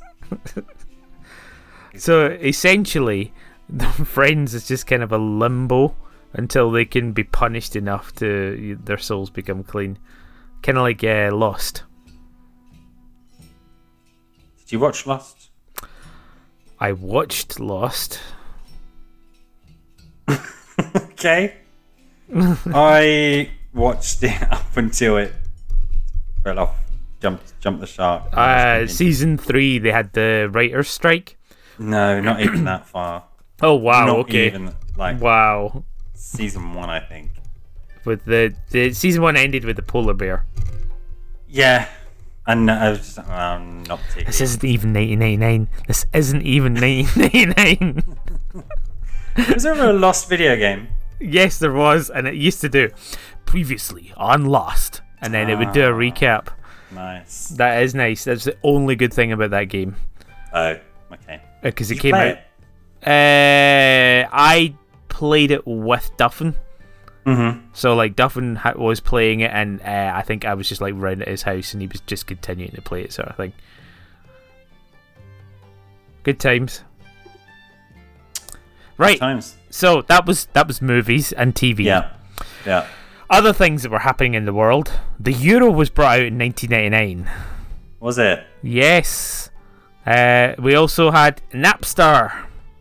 [SPEAKER 1] So essentially, the Friends is just kind of a limbo until they can be punished enough to their souls become clean, kind of like uh, Lost.
[SPEAKER 2] Did you watch Lost?
[SPEAKER 1] I watched Lost.
[SPEAKER 2] Okay. I watched it up until it fell off, jumped, jumped the shark.
[SPEAKER 1] Uh, season three, they had the writers' strike.
[SPEAKER 2] No, not even that far.
[SPEAKER 1] Oh wow!
[SPEAKER 2] Not
[SPEAKER 1] okay.
[SPEAKER 2] Even, like,
[SPEAKER 1] wow.
[SPEAKER 2] Season one, I think.
[SPEAKER 1] With the the season one ended with the polar bear.
[SPEAKER 2] Yeah. And I was just, well, not particularly.
[SPEAKER 1] This isn't even nineteen ninety-nine. This isn't even nineteen ninety-nine.
[SPEAKER 2] Was there ever a Lost video game?
[SPEAKER 1] Yes, there was, and it used to do previously on Lost, and then it would do a recap.
[SPEAKER 2] Nice.
[SPEAKER 1] That is nice. That's the only good thing about that game.
[SPEAKER 2] Oh, okay.
[SPEAKER 1] Because it
[SPEAKER 2] Did
[SPEAKER 1] came
[SPEAKER 2] you play
[SPEAKER 1] out. Uh, I played it with Duffin.
[SPEAKER 2] Mm-hmm.
[SPEAKER 1] So like Duffin ha- was playing it, and uh, I think I was just like round at his house, and he was just continuing to play it, sort of thing. Good times. Right.
[SPEAKER 2] Good times.
[SPEAKER 1] So that was that was movies and T V.
[SPEAKER 2] Yeah. Yeah.
[SPEAKER 1] Other things that were happening in the world. The Euro was brought out in nineteen ninety-nine.
[SPEAKER 2] Was it?
[SPEAKER 1] Yes. Uh, we also had Napster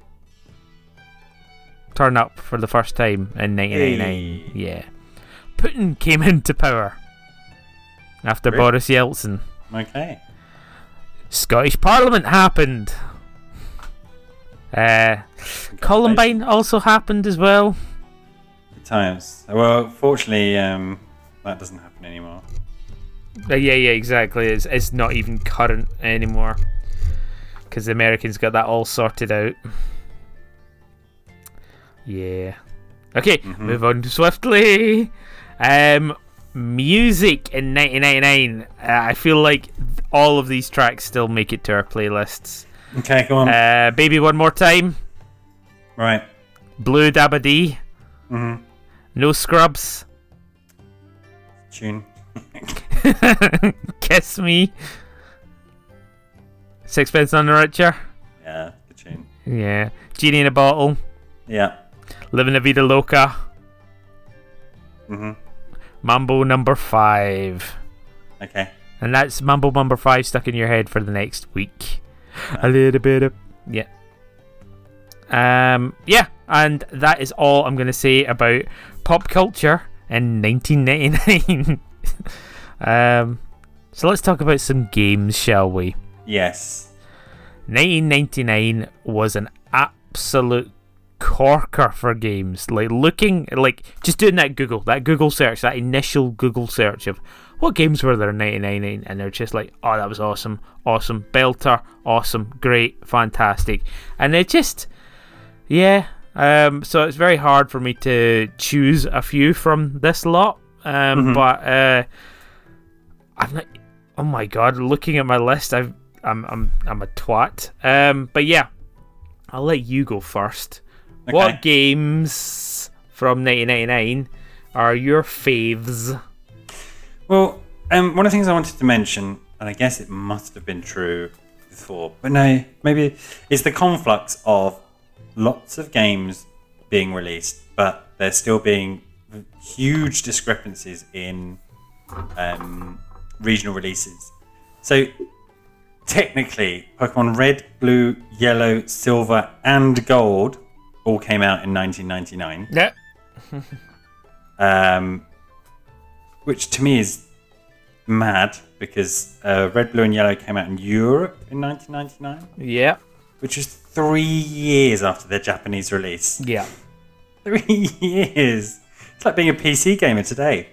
[SPEAKER 1] turn up for the first time in nineteen ninety-nine.
[SPEAKER 2] Hey.
[SPEAKER 1] Yeah. Putin came into power after
[SPEAKER 2] Really?
[SPEAKER 1] Boris Yeltsin.
[SPEAKER 2] Okay.
[SPEAKER 1] Scottish Parliament happened. Uh, Columbine also happened as well.
[SPEAKER 2] Good times. Well, fortunately, um, that doesn't happen anymore.
[SPEAKER 1] Uh, yeah, yeah, exactly. It's, it's not even current anymore because the Americans got that all sorted out. Yeah. Okay,
[SPEAKER 2] Mm-hmm.
[SPEAKER 1] move on swiftly. Um, music in nineteen ninety-nine. Uh, I feel like all of these tracks still make it to our playlists.
[SPEAKER 2] Okay, go on.
[SPEAKER 1] Uh, Baby One More Time,
[SPEAKER 2] Right.
[SPEAKER 1] Blue Dabba Dee,
[SPEAKER 2] Mm-hmm.
[SPEAKER 1] No Scrubs,
[SPEAKER 2] Tune.
[SPEAKER 1] Kiss Me, Sixpence None the Richer,
[SPEAKER 2] Yeah, good tune.
[SPEAKER 1] yeah, Genie in a Bottle,
[SPEAKER 2] Yeah.
[SPEAKER 1] Living La Vida Loca,
[SPEAKER 2] Mm-hmm.
[SPEAKER 1] Mambo Number Five.
[SPEAKER 2] Okay.
[SPEAKER 1] And that's Mambo Number Five stuck in your head for the next week. A little bit of yeah. Um yeah, and that is all I'm gonna say about pop culture in nineteen ninety-nine. um so let's talk about some games, shall we?
[SPEAKER 2] Yes.
[SPEAKER 1] nineteen ninety-nine was an absolute corker for games. Like looking like just doing that Google, that Google search, that initial Google search of what games were there in nineteen ninety-nine, and they're just like, oh, that was awesome, awesome, belter, awesome, great, fantastic. And it just, yeah, um, so it's very hard for me to choose a few from this lot, um,
[SPEAKER 2] Mhm.
[SPEAKER 1] but uh, I'm not, oh my god, looking at my list, I've, I'm, I'm, I'm a twat, um, but yeah, I'll let you go first.
[SPEAKER 2] Okay.
[SPEAKER 1] What games from nineteen ninety-nine are your faves?
[SPEAKER 2] Well, um, one of the things I wanted to mention, and I guess it must have been true before, but no, maybe it's the conflux of lots of games being released, but there still being huge discrepancies in um, regional releases. So technically, Pokemon Red, Blue, Yellow, Silver, and Gold all came out in nineteen ninety-nine.
[SPEAKER 1] Yeah.
[SPEAKER 2] Um, which to me is mad because uh, Red, Blue, and Yellow came out in Europe in nineteen ninety-nine,
[SPEAKER 1] Yeah.
[SPEAKER 2] which is three years after their Japanese release.
[SPEAKER 1] Yeah.
[SPEAKER 2] Three years. It's like being a P C gamer today.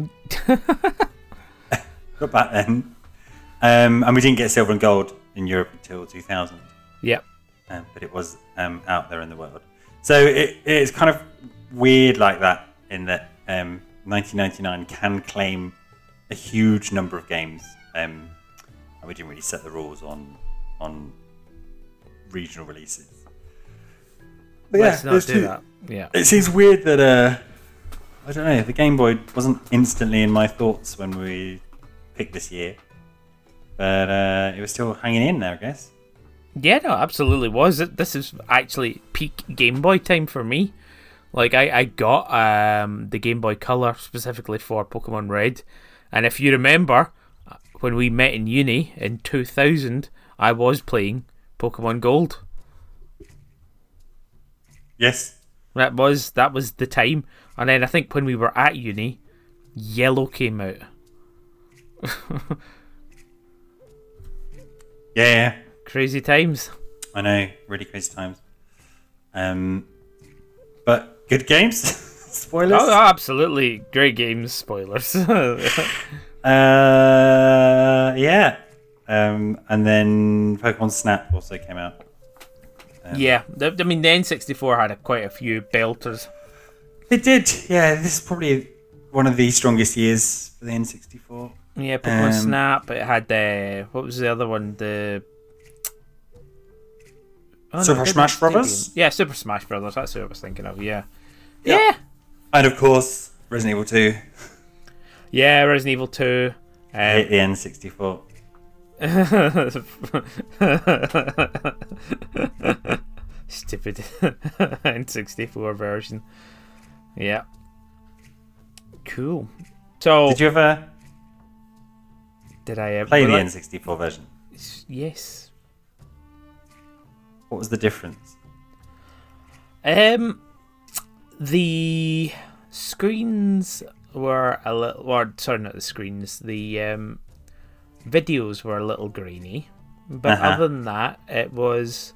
[SPEAKER 2] Not back then. Um, and we didn't get Silver and Gold in Europe until two thousand,
[SPEAKER 1] Yeah.
[SPEAKER 2] um, but it was um, out there in the world. So it, it's kind of weird like that in that um, nineteen ninety-nine can claim a huge number of games, um, and we didn't really set the rules on on regional releases. But
[SPEAKER 1] Let's not
[SPEAKER 2] it's
[SPEAKER 1] do
[SPEAKER 2] too-
[SPEAKER 1] that. Yeah.
[SPEAKER 2] It seems weird that uh, I don't know. The Game Boy wasn't instantly in my thoughts when we picked this year, but uh, it was still hanging in there, I guess.
[SPEAKER 1] Yeah, no, absolutely was. It- This is actually peak Game Boy time for me. Like, I, I got um, the Game Boy Color specifically for Pokemon Red. And if you remember, when we met in uni in two thousand, I was playing Pokemon Gold.
[SPEAKER 2] Yes.
[SPEAKER 1] That was that was the time. And then I think when we were at uni, Yellow came out.
[SPEAKER 2] Yeah.
[SPEAKER 1] Crazy times.
[SPEAKER 2] I know, really crazy times. Um, but good games. Spoilers.
[SPEAKER 1] Oh, absolutely. Great games. Spoilers.
[SPEAKER 2] Uh, yeah. Um, and then Pokemon Snap also came out. Um,
[SPEAKER 1] Yeah, the, I mean the N sixty-four had a, quite a few belters.
[SPEAKER 2] It did. Yeah, this is probably one of the strongest years for the N sixty-four.
[SPEAKER 1] Yeah, Pokemon
[SPEAKER 2] Um,
[SPEAKER 1] Snap. It had uh, what was the other one? The oh,
[SPEAKER 2] Super
[SPEAKER 1] it didn't
[SPEAKER 2] Smash
[SPEAKER 1] have Stadium.
[SPEAKER 2] Brothers?
[SPEAKER 1] Yeah, Super Smash Brothers. That's what I was thinking of. Yeah,
[SPEAKER 2] Yeah.
[SPEAKER 1] yeah,
[SPEAKER 2] And of course, Resident Evil two.
[SPEAKER 1] yeah. Resident Evil two.
[SPEAKER 2] I
[SPEAKER 1] Um,
[SPEAKER 2] hate the N sixty-four.
[SPEAKER 1] Stupid N sixty-four version. Yeah. Cool. So
[SPEAKER 2] Did you ever
[SPEAKER 1] did I ever
[SPEAKER 2] play the
[SPEAKER 1] well,
[SPEAKER 2] N sixty-four version?
[SPEAKER 1] Yes.
[SPEAKER 2] What was the difference?
[SPEAKER 1] Um, the screens were a little. Or, sorry, not the screens. The um, videos were a little grainy, but
[SPEAKER 2] Uh-huh.
[SPEAKER 1] other than that, it was.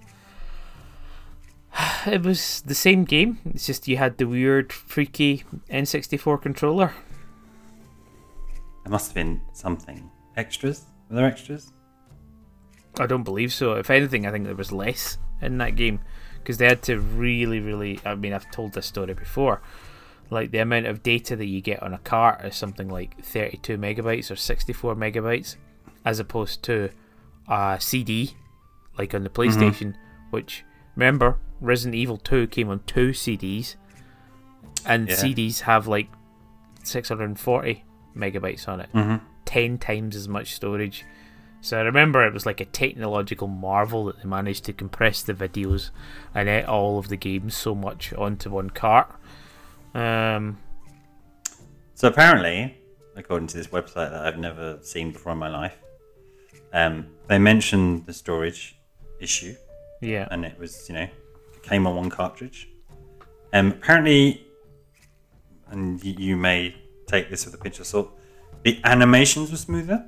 [SPEAKER 1] It was the same game. It's just you had the weird, freaky N sixty-four controller.
[SPEAKER 2] There must have been something. Extras? Were there extras?
[SPEAKER 1] I don't believe so. If anything, I think there was less in that game because they had to really, really. I mean, I've told this story before. Like the amount of data that you get on a cart is something like thirty-two megabytes or sixty-four megabytes, as opposed to a C D, like on the PlayStation. Mm-hmm. Which remember, Resident Evil two came on two C Ds, and
[SPEAKER 2] Yeah.
[SPEAKER 1] C Ds have like six hundred forty megabytes on it,
[SPEAKER 2] Mm-hmm.
[SPEAKER 1] ten times as much storage. So I remember it was like a technological marvel that they managed to compress the videos and get all of the games so much onto one cart. Um,
[SPEAKER 2] So apparently, according to this website that I've never seen before in my life, um, they mentioned the storage issue,
[SPEAKER 1] yeah.
[SPEAKER 2] and it was, you know, it came on one cartridge. Um, apparently, and y- you may take this with a pinch of salt, the animations were smoother.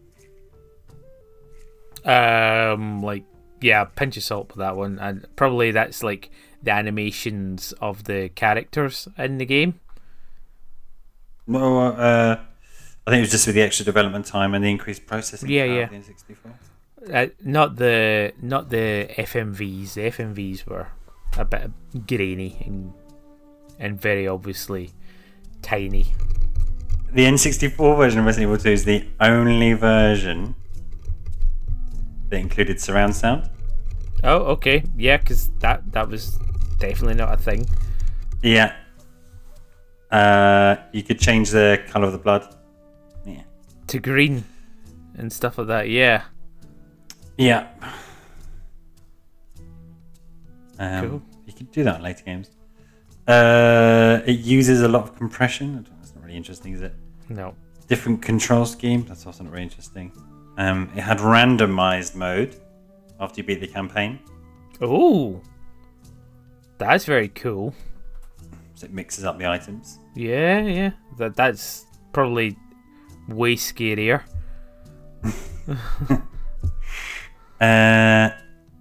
[SPEAKER 1] Um, like yeah, pinch of salt with that one, and probably that's like the animations of the characters in the game.
[SPEAKER 2] No, uh, I think it was just with the extra development time and the increased processing
[SPEAKER 1] Yeah,
[SPEAKER 2] power
[SPEAKER 1] yeah.
[SPEAKER 2] of the N sixty-four.
[SPEAKER 1] Uh, not the not the F M Vs. The F M Vs were a bit grainy and and very obviously tiny.
[SPEAKER 2] The N sixty-four version of Resident Evil two is the only version that included surround sound.
[SPEAKER 1] Oh, okay, yeah, because that that was definitely not a thing.
[SPEAKER 2] Yeah. Uh, you could change the colour of the blood. Yeah.
[SPEAKER 1] To green and stuff like that. Yeah.
[SPEAKER 2] Yeah. Um,
[SPEAKER 1] Cool.
[SPEAKER 2] You could do that in later games. Uh, it uses a lot of compression. That's not really interesting, is it?
[SPEAKER 1] No.
[SPEAKER 2] Different control scheme. That's also not very interesting. Um, it had randomized mode after you beat the campaign.
[SPEAKER 1] Oh, that's very cool.
[SPEAKER 2] So it mixes up the items.
[SPEAKER 1] Yeah, yeah. That that's probably way scarier.
[SPEAKER 2] Uh,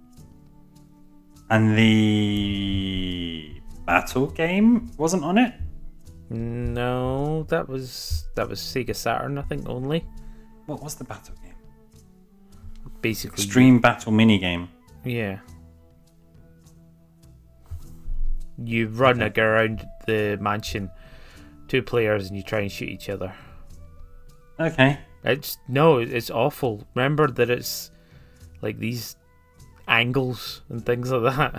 [SPEAKER 2] and the battle game wasn't on it.
[SPEAKER 1] No, that was that was Sega Saturn, I think only.
[SPEAKER 2] What was the battle game?
[SPEAKER 1] Basically,
[SPEAKER 2] Extreme Battle minigame.
[SPEAKER 1] yeah. You run
[SPEAKER 2] Okay.
[SPEAKER 1] around the mansion, two players, and you try and shoot each other.
[SPEAKER 2] Okay.
[SPEAKER 1] It's no, it's awful. Remember that it's like these angles and things like that.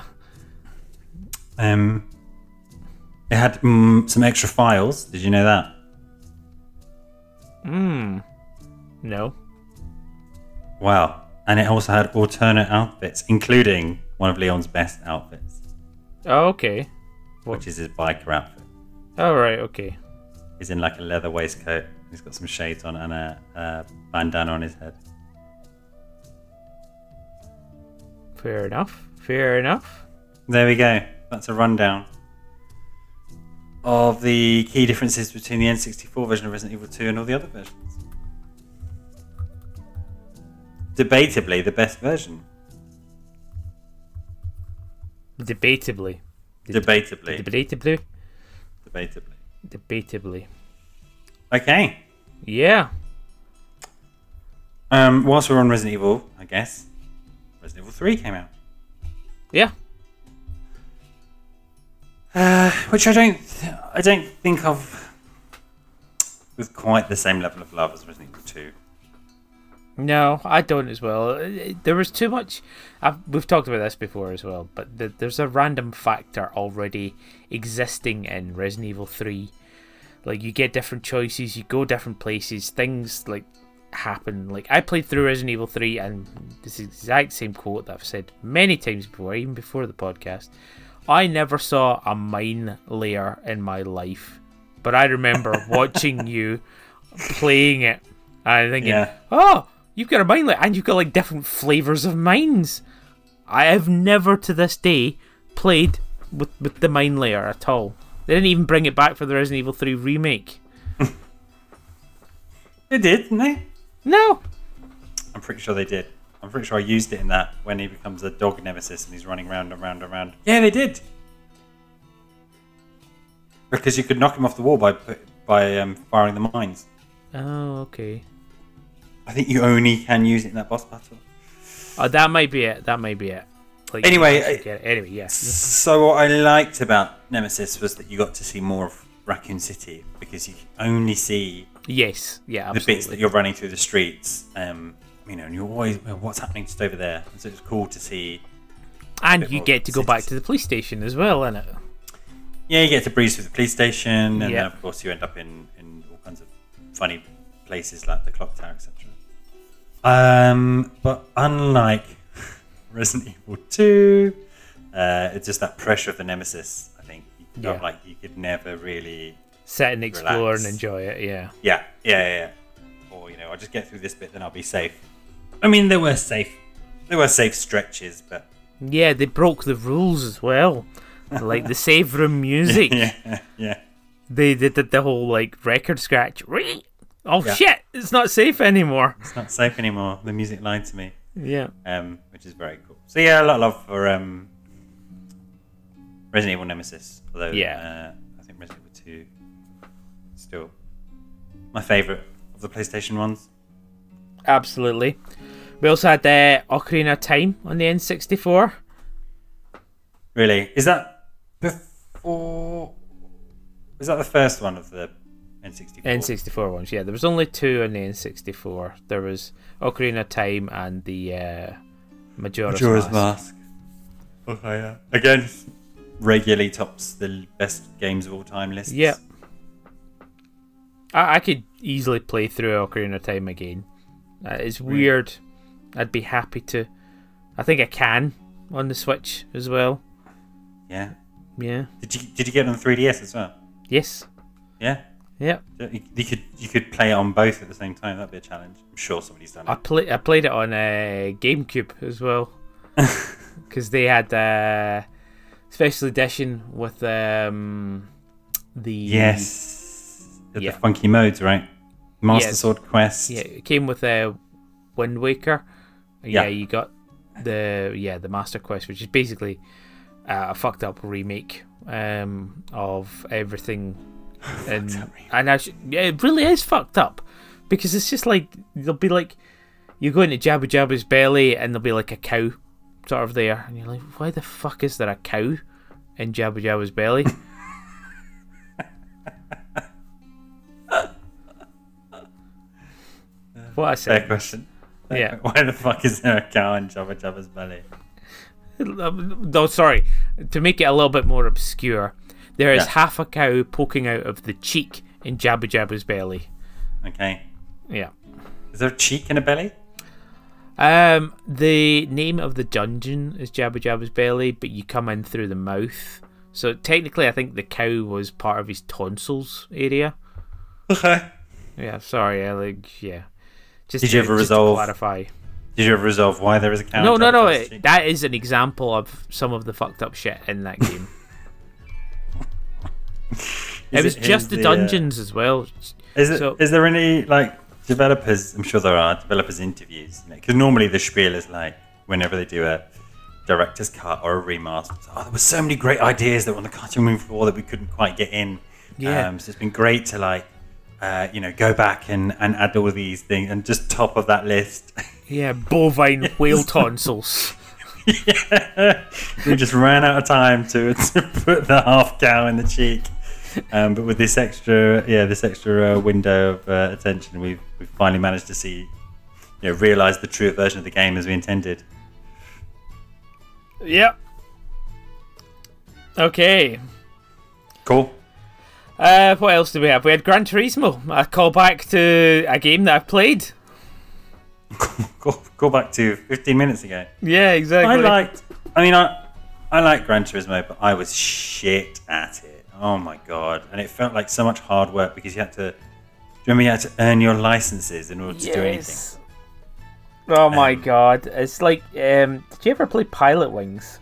[SPEAKER 2] Um, it had mm, some extra files. Did you know that?
[SPEAKER 1] Hmm. No.
[SPEAKER 2] Wow. And it also had alternate outfits, including one of Leon's best outfits,
[SPEAKER 1] Oh, okay. What?
[SPEAKER 2] which is his biker outfit.
[SPEAKER 1] Oh, right. Okay.
[SPEAKER 2] He's in like a leather waistcoat. He's got some shades on and a, a bandana on his head.
[SPEAKER 1] Fair enough. Fair enough.
[SPEAKER 2] There we go. That's a rundown of the key differences between the N sixty-four version of Resident Evil two and all the other versions. Debatably the best version.
[SPEAKER 1] Debatably.
[SPEAKER 2] Debatably.
[SPEAKER 1] Debatably.
[SPEAKER 2] Debatably.
[SPEAKER 1] Debatably.
[SPEAKER 2] Okay.
[SPEAKER 1] Yeah.
[SPEAKER 2] Um, whilst we're on Resident Evil, I guess Resident Evil three came out.
[SPEAKER 1] Yeah.
[SPEAKER 2] Uh, which I don't, I don't think of with quite the same level of love as Resident Evil two.
[SPEAKER 1] No, I don't as well. There was too much. I've, we've talked about this before as well, but the, there's a random factor already existing in Resident Evil three. Like, you get different choices, you go different places, things like happen. Like, I played through Resident Evil three, and this is the exact same quote that I've said many times before, even before the podcast. I never saw a mine layer in my life, but I remember watching you playing it and thinking,
[SPEAKER 2] Yeah.
[SPEAKER 1] oh, you've got a mine layer, and you've got like different flavors of mines. I have never to this day played with, with the mine layer at all. They didn't even bring it back for the Resident Evil three remake.
[SPEAKER 2] They did, didn't they?
[SPEAKER 1] No.
[SPEAKER 2] I'm pretty sure they did. I'm pretty sure I used it in that when he becomes a dog nemesis and he's running round and round and round. Yeah, they did. Because you could knock him off the wall by by um, firing the mines.
[SPEAKER 1] Oh, okay.
[SPEAKER 2] I think you only can use it in that boss battle.
[SPEAKER 1] Oh, that might be it. That might be it. Like,
[SPEAKER 2] Anyway,
[SPEAKER 1] you actually
[SPEAKER 2] I-
[SPEAKER 1] get it. anyway, yeah.
[SPEAKER 2] So what I liked about Nemesis was that you got to see more of Raccoon City because you only see
[SPEAKER 1] Yes, yeah,
[SPEAKER 2] the
[SPEAKER 1] absolutely.
[SPEAKER 2] bits that you're running through the streets. Um, you know, and you're always, well, what's happening just over there? And so it's cool to see.
[SPEAKER 1] And
[SPEAKER 2] bit
[SPEAKER 1] you
[SPEAKER 2] more
[SPEAKER 1] get to go back
[SPEAKER 2] cities.
[SPEAKER 1] to the police station as well, innit?
[SPEAKER 2] Yeah, you get to breeze through the police station, and
[SPEAKER 1] Yeah.
[SPEAKER 2] then of course you end up in, in all kinds of funny places like the clock tower, et cetera. Um, but unlike Resident Evil two, uh, it's just that pressure of the nemesis. I think you felt
[SPEAKER 1] Yeah.
[SPEAKER 2] like you could never really.
[SPEAKER 1] Sit and explore
[SPEAKER 2] Relax.
[SPEAKER 1] and enjoy it, yeah.
[SPEAKER 2] Yeah, yeah, yeah, yeah. Or you know, I'll just get through this bit, then I'll be safe. I mean, there were safe, there were safe stretches, but
[SPEAKER 1] Yeah, they broke the rules as well. Like the save room music.
[SPEAKER 2] yeah, yeah.
[SPEAKER 1] They did the, the whole like record scratch. Oh
[SPEAKER 2] Yeah.
[SPEAKER 1] shit, it's not safe anymore.
[SPEAKER 2] It's not safe anymore. The music lied to me.
[SPEAKER 1] Yeah.
[SPEAKER 2] Um, which is very cool. So yeah, a lot of love for um, Resident Evil Nemesis. Although
[SPEAKER 1] Yeah.
[SPEAKER 2] uh, I think Resident Evil two is still my favourite of the PlayStation ones.
[SPEAKER 1] Absolutely. We also had the uh, Ocarina of Time on the N sixty-four.
[SPEAKER 2] Really, is that before? Is that the first one of the N sixty-four?
[SPEAKER 1] N sixty-four ones, yeah. There was only two on the N sixty-four. There was Ocarina of Time and the uh, Majora's,
[SPEAKER 2] Majora's
[SPEAKER 1] Mask.
[SPEAKER 2] Mask. Okay, yeah. Again, regularly tops the best games of all time lists.
[SPEAKER 1] Yeah. I, I could easily play through Ocarina of Time again. Uh, it's weird. I'd be happy to. I think I can on the Switch as well.
[SPEAKER 2] Yeah.
[SPEAKER 1] Yeah.
[SPEAKER 2] Did you did you get it on three D S as well?
[SPEAKER 1] Yes.
[SPEAKER 2] Yeah.
[SPEAKER 1] Yeah.
[SPEAKER 2] You, you could you could play it on both at the same time. That'd be a challenge. I'm sure somebody's done
[SPEAKER 1] I
[SPEAKER 2] it.
[SPEAKER 1] play. I played it on uh, GameCube as well because they had a special edition with um, the
[SPEAKER 2] Yes. The,
[SPEAKER 1] Yeah.
[SPEAKER 2] the funky modes, right? Master
[SPEAKER 1] Yes.
[SPEAKER 2] Sword Quest.
[SPEAKER 1] Yeah, it came with a uh, Wind Waker.
[SPEAKER 2] Yeah.
[SPEAKER 1] Yeah, you got the yeah the Master Quest, which is basically uh, a fucked up remake um, of everything. And
[SPEAKER 2] up remake.
[SPEAKER 1] and actually, yeah, it really is fucked up because it's just like there'll be like you go into Jabba Jabba's belly and there'll be like a cow sort of there, and you're like, why the fuck is there a cow in Jabba Jabba's belly? What I
[SPEAKER 2] Fair
[SPEAKER 1] said.
[SPEAKER 2] question.
[SPEAKER 1] Yeah.
[SPEAKER 2] Why the fuck is there a cow in Jabba Jabba's belly?
[SPEAKER 1] No, sorry. To make it a little bit more obscure, there is
[SPEAKER 2] Yeah.
[SPEAKER 1] half a cow poking out of the cheek in Jabba Jabba's belly.
[SPEAKER 2] Okay.
[SPEAKER 1] Yeah.
[SPEAKER 2] Is there a cheek in a belly?
[SPEAKER 1] Um, the name of the dungeon is Jabba Jabba's belly, but you come in through the mouth. So technically, I think the cow was part of his tonsils area.
[SPEAKER 2] Okay.
[SPEAKER 1] Yeah, sorry, I like yeah. Just
[SPEAKER 2] Did
[SPEAKER 1] to,
[SPEAKER 2] you ever
[SPEAKER 1] just to
[SPEAKER 2] resolve-
[SPEAKER 1] clarify?
[SPEAKER 2] Did you ever resolve why there is a cow?
[SPEAKER 1] No,
[SPEAKER 2] in
[SPEAKER 1] no,
[SPEAKER 2] Jabba
[SPEAKER 1] no.
[SPEAKER 2] Jabba's
[SPEAKER 1] It,
[SPEAKER 2] cheek?
[SPEAKER 1] that is an example of some of the fucked up shit in that game. it
[SPEAKER 2] Is
[SPEAKER 1] was
[SPEAKER 2] is
[SPEAKER 1] just the
[SPEAKER 2] uh,
[SPEAKER 1] dungeons as well.
[SPEAKER 2] Is it?
[SPEAKER 1] So-
[SPEAKER 2] Is there any like developers? I'm sure there are developers interviews because normally the spiel is like whenever they do a director's cut or a remaster. Oh, there were so many great ideas that were on the cutting room floor that we couldn't quite get in.
[SPEAKER 1] Yeah.
[SPEAKER 2] Um, so it's been great to like uh, you know, go back and, and add all of these things, and just top of that list.
[SPEAKER 1] Yeah, bovine whale tonsils.
[SPEAKER 2] Yeah, we just ran out of time to, to put the half cow in the cheek. Um, but with this extra, yeah, this extra uh, window of uh, attention, we've we've finally managed to see, you know, realize the true version of the game as we intended.
[SPEAKER 1] Yep. Okay.
[SPEAKER 2] Cool.
[SPEAKER 1] Uh, what else did we have? We had Gran Turismo. A callback to a game that I've played.
[SPEAKER 2] go, go back to fifteen minutes ago.
[SPEAKER 1] Yeah, exactly.
[SPEAKER 2] I liked. I mean, I I like Gran Turismo, but I was shit at it. Oh my god! And it felt like so much hard work because you had to. Do you remember you had to earn your licenses in order to
[SPEAKER 1] yes.
[SPEAKER 2] do anything?
[SPEAKER 1] Oh my
[SPEAKER 2] um,
[SPEAKER 1] god! It's like, um, did you ever play Pilot Wings?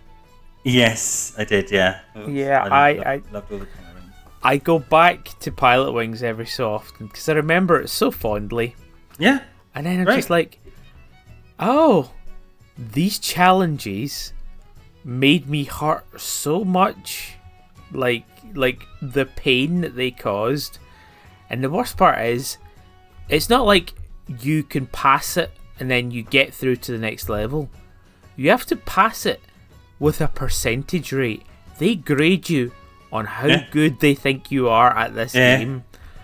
[SPEAKER 2] Yes, I did. Yeah.
[SPEAKER 1] Yeah,
[SPEAKER 2] I,
[SPEAKER 1] I
[SPEAKER 2] loved,
[SPEAKER 1] I,
[SPEAKER 2] loved all the Pilot Wings.
[SPEAKER 1] I go back to Pilot Wings every so often because I remember it so fondly.
[SPEAKER 2] Yeah.
[SPEAKER 1] And then I'm
[SPEAKER 2] Right.
[SPEAKER 1] just like, oh, these challenges made me hurt so much. Like, like the pain that they caused. And the worst part is, it's not like you can pass it and then you get through to the next level. You have to pass it with a percentage rate. They grade you on how
[SPEAKER 2] Yeah.
[SPEAKER 1] good they think you are at this
[SPEAKER 2] Yeah.
[SPEAKER 1] game.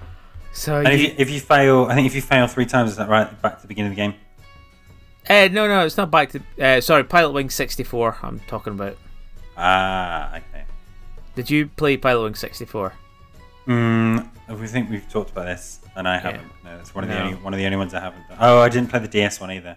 [SPEAKER 1] So
[SPEAKER 2] And
[SPEAKER 1] you,
[SPEAKER 2] if you, if you fail, I think if you fail three times, is that right? Back to the beginning of the game.
[SPEAKER 1] Uh, no, no, it's not back to. Uh, sorry, Pilot Wings sixty-four. I'm talking about.
[SPEAKER 2] Ah, okay.
[SPEAKER 1] Did you play Pilot Wings sixty-four?
[SPEAKER 2] Mm, we think we've talked about this, and I haven't. No, it's one of the
[SPEAKER 1] No.
[SPEAKER 2] only one of the only ones I haven't done. Oh, I didn't play the D S one either.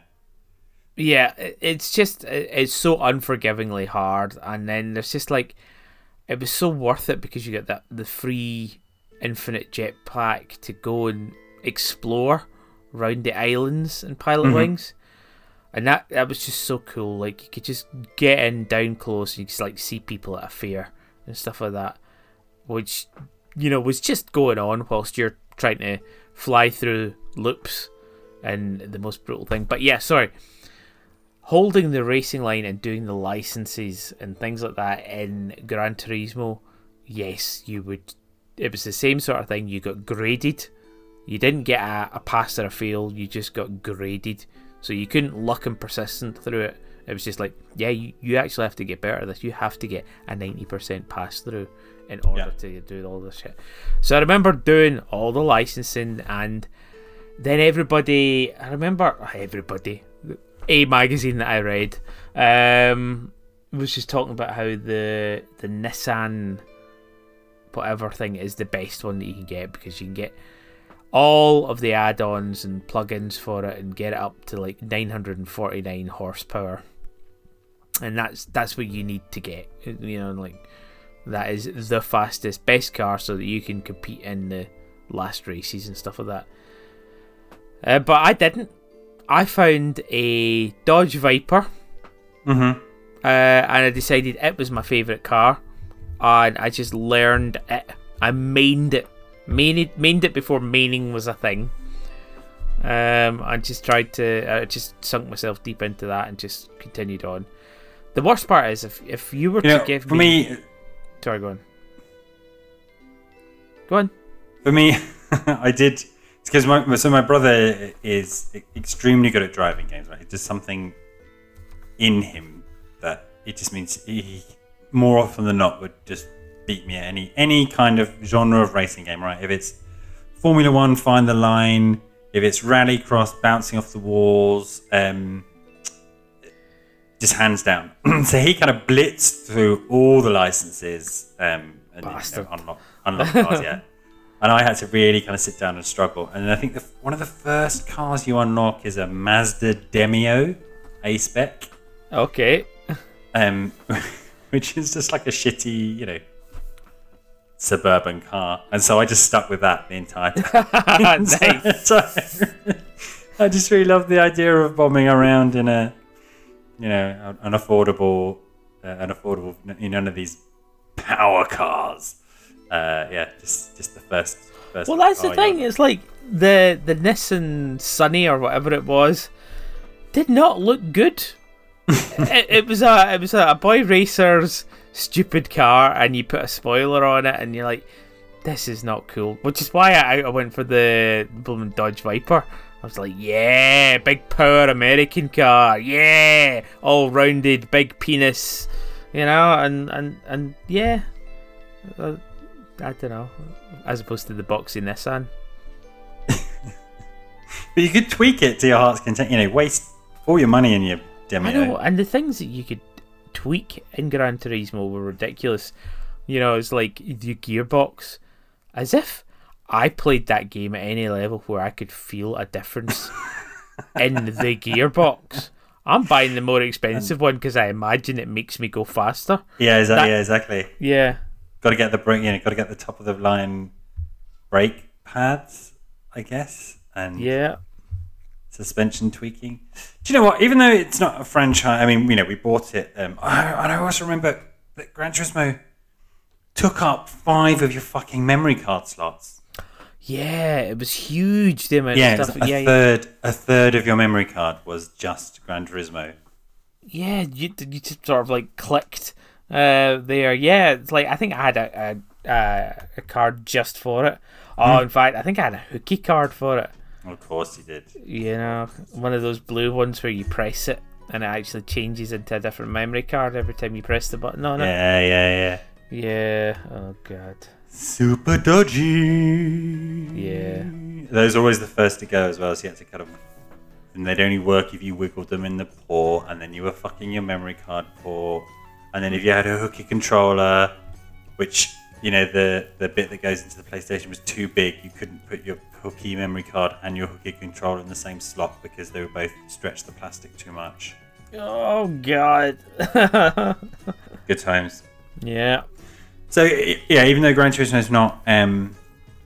[SPEAKER 1] Yeah, it- it's just it- it's so unforgivingly hard, and then there's just like it was so worth it because you get that the free infinite jetpack to go and explore around the islands in Pilot
[SPEAKER 2] Mhm.
[SPEAKER 1] Wings, and that that was just so cool. Like you could just get in down close and you just like see people at a fair and stuff like that, which you know was just going on whilst you're trying to fly through loops and the most brutal thing. But yeah, sorry. Holding the racing line and doing the licenses and things like that in Gran Turismo, yes, you would. It was the same sort of thing. You got graded. You didn't get a, a pass or a fail. You just got graded. So you couldn't luck and persistent through it. It was just like, yeah, you, you actually have to get better at this. You have to get a ninety percent pass through in order
[SPEAKER 2] Yeah.
[SPEAKER 1] to do all this shit. So I remember doing all the licensing, and then everybody, I remember everybody, a magazine that I read um, was just talking about how the the Nissan whatever thing is the best one that you can get because you can get all of the add-ons and plugins for it and get it up to like nine hundred forty-nine horsepower, and that's that's what you need to get. You know, like that is the fastest, best car so that you can compete in the last races and stuff like that. Uh, but I didn't. I found a Dodge Viper,
[SPEAKER 2] Mm-hmm.
[SPEAKER 1] uh, and I decided it was my favourite car, and I just learned it. I mained it, mained, mained it before maining was a thing. Um, I just tried to, I just sunk myself deep into that and just continued on. The worst part is if if you were
[SPEAKER 2] You
[SPEAKER 1] to
[SPEAKER 2] know,
[SPEAKER 1] give
[SPEAKER 2] for
[SPEAKER 1] me,
[SPEAKER 2] me,
[SPEAKER 1] sorry, go on, go on.
[SPEAKER 2] for me, I did. It's because my so my brother is extremely good at driving games. Right, it's just something in him that it just means he more often than not would just beat me at any any kind of genre of racing game. Right, if it's Formula One, find the line. If it's Rallycross, bouncing off the walls, um, just hands down. So he kind of blitzed through all the licenses um, and you know, unlock unlock cars. Yeah. And I had to really kind of sit down and struggle. And I think the, one of the first cars you unlock is a Mazda Demio A-Spec.
[SPEAKER 1] Okay.
[SPEAKER 2] Um, which is just like a shitty, you know, suburban car. And so I just stuck with that the entire time.
[SPEAKER 1] Nice.
[SPEAKER 2] So, I just really love the idea of bombing around in a, you know, an affordable, uh, an affordable, you know, none of these power cars. Uh, yeah, just just the first. first
[SPEAKER 1] Well, that's the
[SPEAKER 2] car
[SPEAKER 1] thing.
[SPEAKER 2] you-
[SPEAKER 1] It's like the the Nissan Sunny or whatever it was did not look good. it, it was a it was a boy racer's stupid car, and you put a spoiler on it, and you're like, this is not cool. Which is why I, I went for the blooming Dodge Viper. I was like, yeah, big power American car, yeah, all rounded, big penis, you know, and and and yeah, uh, I don't know, as opposed to the boxy Nissan.
[SPEAKER 2] But you could tweak it to your heart's content. You know, waste all your money in your demo.
[SPEAKER 1] I know, and the things that you could tweak in Gran Turismo were ridiculous. You know, it's like the gearbox, as if I played that game at any level where I could feel a difference in the gearbox. I'm buying the more expensive one because I imagine it makes me go faster.
[SPEAKER 2] Yeah, exactly.
[SPEAKER 1] That,
[SPEAKER 2] yeah, exactly.
[SPEAKER 1] Yeah.
[SPEAKER 2] Got to get the brake. You know, got to get the top of the line brake pads, I guess, and
[SPEAKER 1] yeah,
[SPEAKER 2] suspension tweaking. Do you know what? Even though it's not a franchise, I mean, you know, we bought it. Um, I, and I also remember that Gran Turismo took up five of your fucking memory card slots.
[SPEAKER 1] Yeah, it was huge. The amount
[SPEAKER 2] yeah,
[SPEAKER 1] of stuff.
[SPEAKER 2] A
[SPEAKER 1] yeah,
[SPEAKER 2] third, yeah. a third of your memory card was just Gran Turismo.
[SPEAKER 1] Yeah, you you just sort of like clicked uh, there. Yeah, it's like I think I had a a, a card just for it. Oh, mm. In fact, I think I had a hooky card for it.
[SPEAKER 2] Of course you did.
[SPEAKER 1] You know, one of those blue ones where you press it and it actually changes into a different memory card every time you press the button on it.
[SPEAKER 2] Yeah, yeah, yeah.
[SPEAKER 1] Yeah. Oh god.
[SPEAKER 2] Super dodgy.
[SPEAKER 1] Yeah.
[SPEAKER 2] Those are always the first to go as well, so you had to cut them. And they'd only work if you wiggled them in the paw, and then you were fucking your memory card paw. And then if you had a hooky controller, which, you know, the, the bit that goes into the PlayStation was too big, you couldn't put your hooky memory card and your hooky controller in the same slot because they would both stretch the plastic too much.
[SPEAKER 1] Oh god.
[SPEAKER 2] Good times.
[SPEAKER 1] Yeah.
[SPEAKER 2] So yeah, even though Gran Turismo is not um,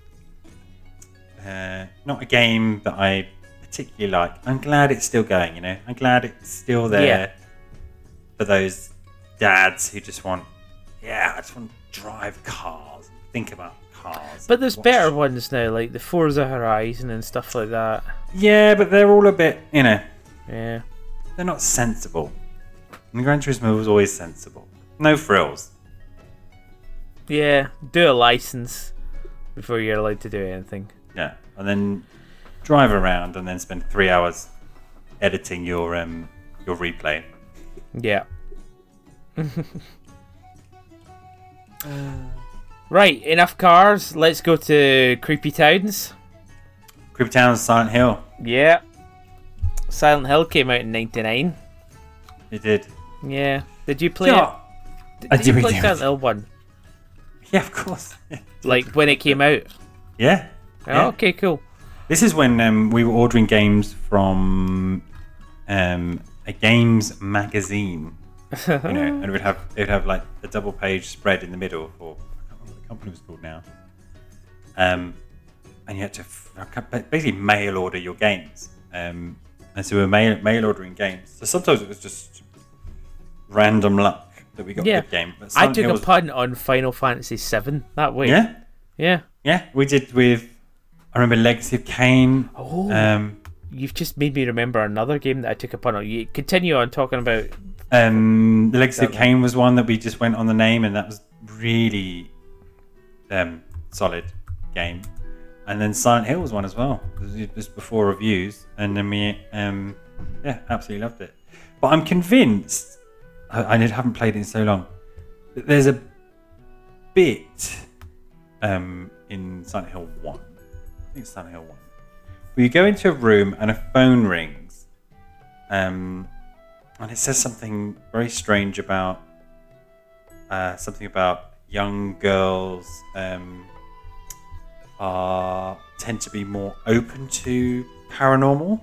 [SPEAKER 2] uh, not a game that I particularly like, I'm glad it's still going. You know, I'm glad it's still there
[SPEAKER 1] yeah.
[SPEAKER 2] for those dads who just want, yeah, I just want to drive cars, and think about cars.
[SPEAKER 1] But there's
[SPEAKER 2] watch.
[SPEAKER 1] better ones now, like the Forza Horizon and stuff like that.
[SPEAKER 2] Yeah, but they're all a bit, you know,
[SPEAKER 1] yeah,
[SPEAKER 2] they're not sensible. And Gran Turismo was always sensible, no frills.
[SPEAKER 1] Yeah, do a license before you're allowed to do anything.
[SPEAKER 2] Yeah, and then drive around and then spend three hours editing your um your replay.
[SPEAKER 1] Yeah. Right, enough cars. Let's go to Creepy Towns.
[SPEAKER 2] Creepy Towns, Silent Hill.
[SPEAKER 1] Yeah. Silent Hill came out in ninety-nine.
[SPEAKER 2] It did.
[SPEAKER 1] Yeah. Did you play
[SPEAKER 2] yeah.
[SPEAKER 1] it? Did,
[SPEAKER 2] I
[SPEAKER 1] did you
[SPEAKER 2] do
[SPEAKER 1] play
[SPEAKER 2] do
[SPEAKER 1] Silent
[SPEAKER 2] it.
[SPEAKER 1] Hill one?
[SPEAKER 2] Yeah, of course.
[SPEAKER 1] Like when it came out?
[SPEAKER 2] Yeah.
[SPEAKER 1] Oh,
[SPEAKER 2] yeah.
[SPEAKER 1] okay, cool.
[SPEAKER 2] This is when um, we were ordering games from um, a games magazine. You know, and it would have it would have like a double page spread in the middle for, I can't remember what the company was called now. Um, and you had to f- basically mail order your games. Um, and so we were mail, mail ordering games. So sometimes it was just random luck that we got
[SPEAKER 1] yeah.
[SPEAKER 2] a good game. But
[SPEAKER 1] I took
[SPEAKER 2] Hill
[SPEAKER 1] a
[SPEAKER 2] was...
[SPEAKER 1] punt on Final Fantasy seven that way.
[SPEAKER 2] Yeah?
[SPEAKER 1] Yeah.
[SPEAKER 2] Yeah, we did with, I remember Legacy of Kain.
[SPEAKER 1] Oh,
[SPEAKER 2] um,
[SPEAKER 1] you've just made me remember another game that I took a punt on. You continue on talking about...
[SPEAKER 2] Um, the Legacy of Kain was one that we just went on the name, and that was really um, solid game. And then Silent Hill was one as well. It was before reviews, and then we, um, yeah, absolutely loved it. But I'm convinced, I, I haven't played it in so long, that there's a bit um, in Silent Hill one. I think it's Silent Hill one. Where you go into a room and a phone rings, um, and it says something very strange about uh, something about young girls um, are tend to be more open to paranormal.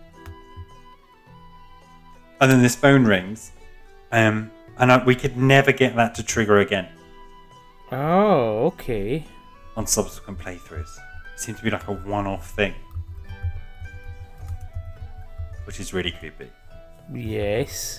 [SPEAKER 2] And then this phone rings, um, and I, we could never get that to trigger again.
[SPEAKER 1] Oh, okay.
[SPEAKER 2] On subsequent playthroughs, it seemed to be like a one-off thing, which is really creepy.
[SPEAKER 1] Yes.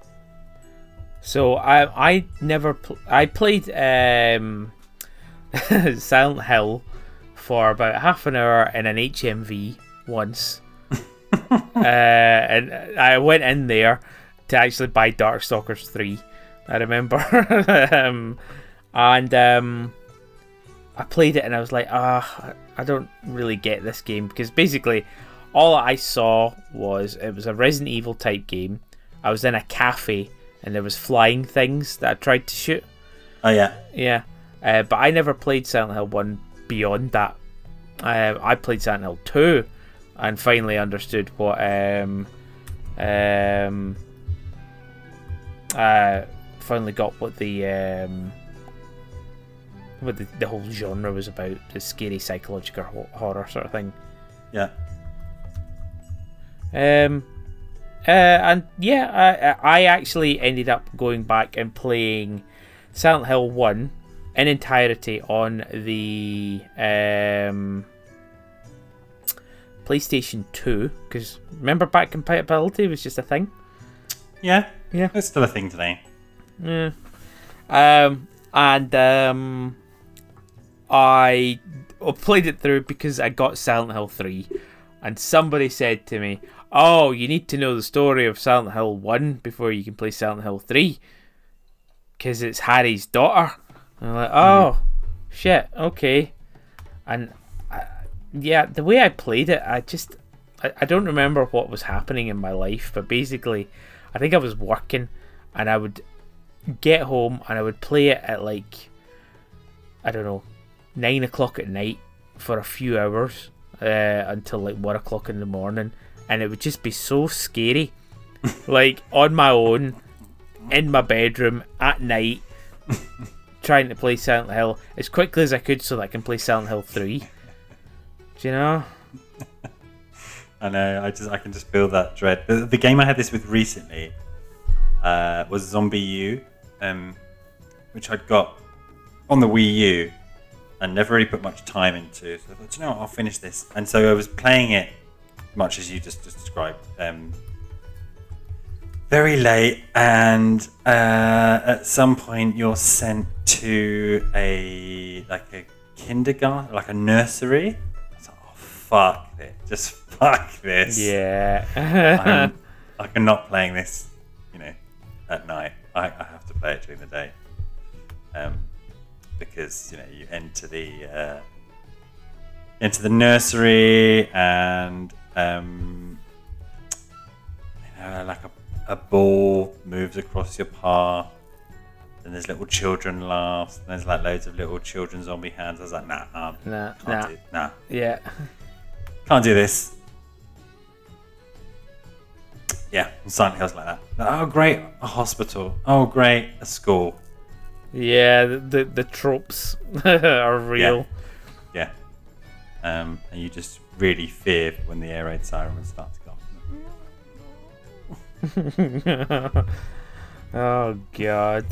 [SPEAKER 1] So I I never pl- I played um, Silent Hill for about half an hour in an H M V once. uh, and I went in there to actually buy Darkstalkers three. I remember, um, and um, I played it and I was like, ah, I don't really get this game, because basically all I saw was it was a Resident Evil type game. I was in a cafe and there was flying things that I tried to shoot.
[SPEAKER 2] Oh yeah,
[SPEAKER 1] yeah. Uh, but I never played Silent Hill one beyond that. Uh, I played Silent Hill two and finally understood what um um uh finally got what the um what the, the whole genre was about, the scary psychological ho- horror sort of thing.
[SPEAKER 2] Yeah.
[SPEAKER 1] Um uh and yeah, I I actually ended up going back and playing Silent Hill one in entirety on the um PlayStation two, because remember back compatibility was just a thing.
[SPEAKER 2] Yeah,
[SPEAKER 1] yeah,
[SPEAKER 2] it's still a thing today.
[SPEAKER 1] Yeah, um, and um, I played it through because I got Silent Hill three, and somebody said to me, "Oh, you need to know the story of Silent Hill one before you can play Silent Hill three, because it's Harry's daughter." And I'm like, "Oh, mm. shit, okay," and. Yeah, the way I played it, I just... I, I don't remember what was happening in my life, but basically, I think I was working, and I would get home, and I would play it at, like, I don't know, nine o'clock at night for a few hours, uh, until, like, one o'clock in the morning, and it would just be so scary. Like, on my own, in my bedroom, at night, trying to play Silent Hill as quickly as I could so that I can play Silent Hill three. Do you know?
[SPEAKER 2] I know. I just I can just feel that dread. The, the game I had this with recently uh, was Zombie U, um, which I'd got on the Wii U and never really put much time into. So I thought, you know what, I'll finish this. And so I was playing it, much as you just, just described, um, very late. And uh, at some point, you're sent to a like a kindergarten, like a nursery. Fuck it. Just fuck this.
[SPEAKER 1] Yeah.
[SPEAKER 2] I'm, like, I'm not playing this, you know, at night. I, I have to play it during the day. Um, because, you know, you enter the uh, into the nursery and um, you know, like a, a ball moves across your path. And there's little children laughs. And there's like loads of little children zombie hands. I was like, nah, um,
[SPEAKER 1] nah,
[SPEAKER 2] can't
[SPEAKER 1] nah.
[SPEAKER 2] do, nah.
[SPEAKER 1] Yeah.
[SPEAKER 2] Can't do this. Yeah, Silent Hill's like that. Oh, great, a hospital. Oh, great, a school.
[SPEAKER 1] Yeah, the the, the tropes are real.
[SPEAKER 2] Yeah. yeah. Um, and you just really fear when the air raid sirens start to go.
[SPEAKER 1] Oh, God.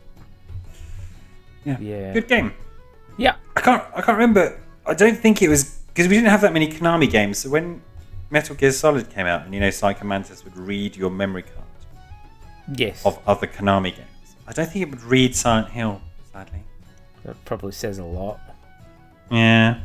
[SPEAKER 2] Yeah.
[SPEAKER 1] Yeah.
[SPEAKER 2] Good game.
[SPEAKER 1] Yeah.
[SPEAKER 2] I can't. I can't remember. I don't think it was because we didn't have that many Konami games. So when Metal Gear Solid came out, and you know, Psycho Mantis would read your memory card.
[SPEAKER 1] Yes.
[SPEAKER 2] Of other Konami games. I don't think it would read Silent Hill. Sadly.
[SPEAKER 1] That probably says a lot.
[SPEAKER 2] Yeah.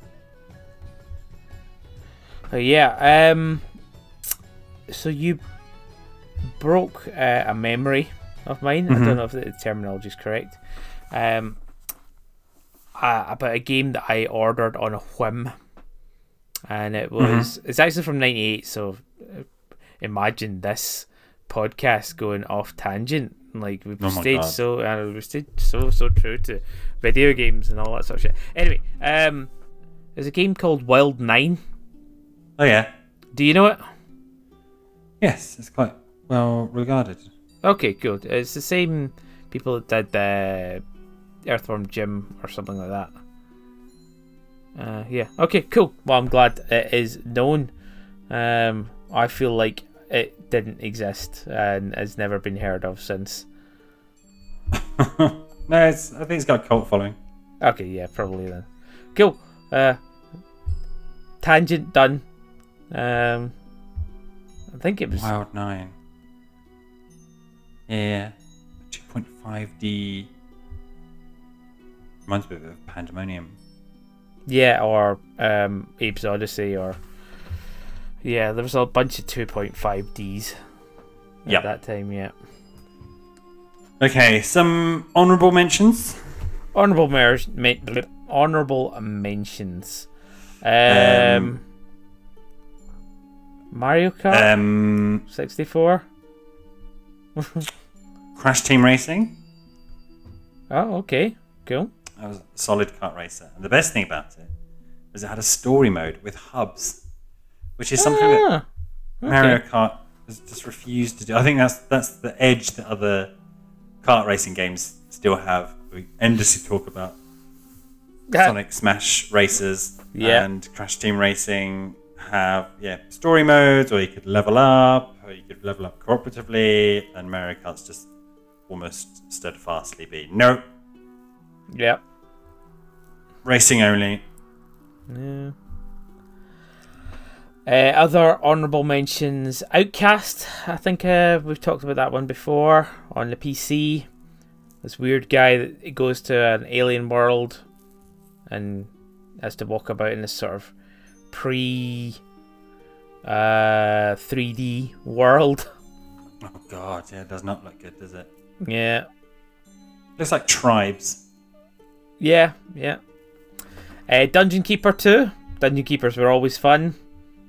[SPEAKER 1] Oh yeah. Um. So you broke uh, a memory of mine. Mm-hmm. I don't know if the terminology is correct. Um. Uh, about a game that I ordered on a whim, and it was mm-hmm. it's actually from ninety-eight. So uh, imagine this podcast going off tangent. Like we've
[SPEAKER 2] oh
[SPEAKER 1] stayed
[SPEAKER 2] God.
[SPEAKER 1] so uh, we stayed so so true to video games and all that sort of shit. Anyway, um, there's a game called Wild Nine.
[SPEAKER 2] Oh yeah.
[SPEAKER 1] Do you know it?
[SPEAKER 2] Yes, it's quite well regarded.
[SPEAKER 1] Okay, good. It's the same people that did the uh, Earthworm Jim or something like that. Uh, yeah. Okay, cool. Well, I'm glad it is known. Um, I feel like it didn't exist and has never been heard of since.
[SPEAKER 2] No, it's, I think it's got a cult following.
[SPEAKER 1] Okay, yeah, probably then. Cool. Uh, tangent done. Um, I think it was
[SPEAKER 2] Wild Nine. Yeah, two point five D. Reminds me of Pandemonium.
[SPEAKER 1] Yeah, or um, Abe's Odyssey, or yeah, there was a bunch of two point five Ds at
[SPEAKER 2] yep.
[SPEAKER 1] that time. Yeah.
[SPEAKER 2] Okay, some honourable mentions.
[SPEAKER 1] Honourable mentions. honourable mentions. Um,
[SPEAKER 2] Um,
[SPEAKER 1] Mario Kart
[SPEAKER 2] Um,
[SPEAKER 1] sixty-four.
[SPEAKER 2] Crash Team Racing.
[SPEAKER 1] Oh, okay, cool.
[SPEAKER 2] That was a solid kart racer. And the best thing about it was it had a story mode with hubs, which is something that
[SPEAKER 1] Ah, okay.
[SPEAKER 2] Mario Kart has just refused to do. I think that's that's the edge that other kart racing games still have. We endlessly talk about
[SPEAKER 1] That-
[SPEAKER 2] Sonic Smash Racers
[SPEAKER 1] Yeah.
[SPEAKER 2] and Crash Team Racing have yeah story modes, or you could level up, or you could level up cooperatively, and Mario Kart's just almost steadfastly be no
[SPEAKER 1] Yep.
[SPEAKER 2] racing only.
[SPEAKER 1] Yeah. Uh, other honourable mentions: Outcast. I think uh, we've talked about that one before on the P C. This weird guy that goes to an alien world and has to walk about in this sort of pre uh, three D world.
[SPEAKER 2] Oh god, yeah, it does not look good, does it?
[SPEAKER 1] Yeah,
[SPEAKER 2] Looks like Tribes.
[SPEAKER 1] yeah, yeah. Uh, Dungeon Keeper two. Dungeon Keepers were always fun. Do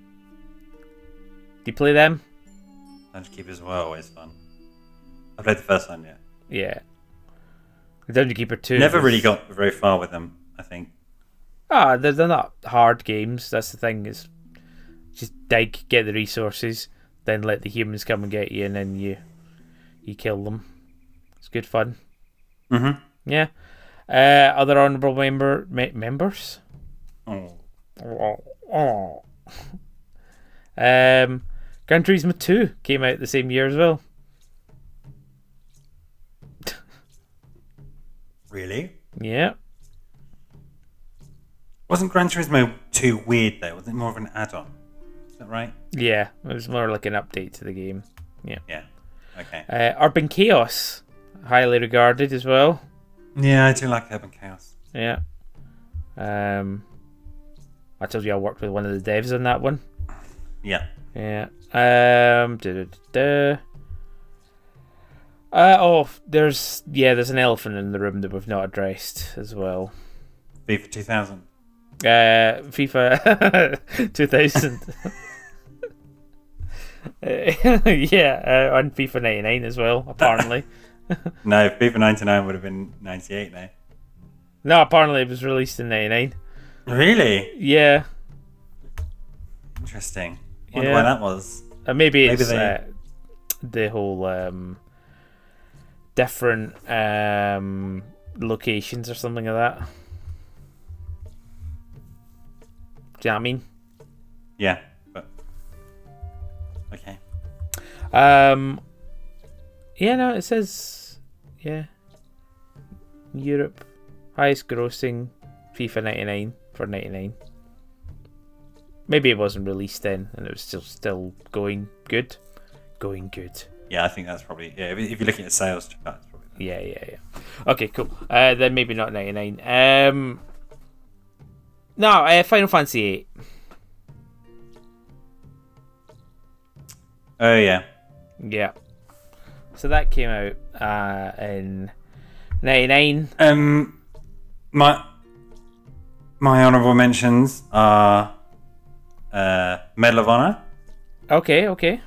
[SPEAKER 1] you play them?
[SPEAKER 2] Dungeon Keepers were always fun. I played the first one, yeah.
[SPEAKER 1] Yeah. Dungeon Keeper two.
[SPEAKER 2] Never
[SPEAKER 1] was-
[SPEAKER 2] really got very far with them, I think.
[SPEAKER 1] Ah, they're, they're not hard games. That's the thing. Is just dig, get the resources, then let the humans come and get you, and then you you kill them. It's good fun.
[SPEAKER 2] Mm-hmm.
[SPEAKER 1] Yeah. Uh, other honourable member me- members.
[SPEAKER 2] Oh.
[SPEAKER 1] Oh, oh. um, Gran Turismo two came out the same year as well.
[SPEAKER 2] Really?
[SPEAKER 1] Yeah.
[SPEAKER 2] Wasn't Gran Turismo two weird though? Wasn't it more of an add-on? Is that right?
[SPEAKER 1] Yeah. It was more like an update to the game. Yeah.
[SPEAKER 2] Yeah. Okay.
[SPEAKER 1] Uh, Urban Chaos, highly regarded as well.
[SPEAKER 2] Yeah, I do like Urban Chaos.
[SPEAKER 1] Yeah. Um, I told you I worked with one of the devs on that one.
[SPEAKER 2] Yeah.
[SPEAKER 1] Yeah. Um. Da, da, da, da. Uh, oh, there's yeah, there's an elephant in the room that we've not addressed as well.
[SPEAKER 2] FIFA two thousand.
[SPEAKER 1] Uh, FIFA two thousand. uh, yeah, uh, on FIFA ninety-nine as well, apparently.
[SPEAKER 2] No, FIFA ninety-nine would have been ninety-eight now.
[SPEAKER 1] No, apparently it was released in ninety-nine.
[SPEAKER 2] Really?
[SPEAKER 1] Yeah.
[SPEAKER 2] Interesting. Wonder
[SPEAKER 1] Yeah.
[SPEAKER 2] why that was.
[SPEAKER 1] Uh, maybe
[SPEAKER 2] Maybe
[SPEAKER 1] it's
[SPEAKER 2] they-
[SPEAKER 1] uh, the whole um, different um, locations or something like that. Do you know what I mean?
[SPEAKER 2] Yeah, but okay.
[SPEAKER 1] Um, yeah, no, it says, yeah, Europe, highest grossing FIFA ninety-nine for ninety-nine. Maybe it wasn't released then, and it was still still going good, going good.
[SPEAKER 2] Yeah, I think that's probably yeah. If, if you're looking at sales chart, it's probably that.
[SPEAKER 1] Yeah, yeah, yeah. Okay, cool. Uh, then maybe not ninety-nine. Um, no, uh, Final Fantasy eight.
[SPEAKER 2] Oh yeah.
[SPEAKER 1] Yeah. So that came out uh, in ninety-nine.
[SPEAKER 2] Um, my my honourable mentions are uh, Medal of Honor,
[SPEAKER 1] Okay, okay.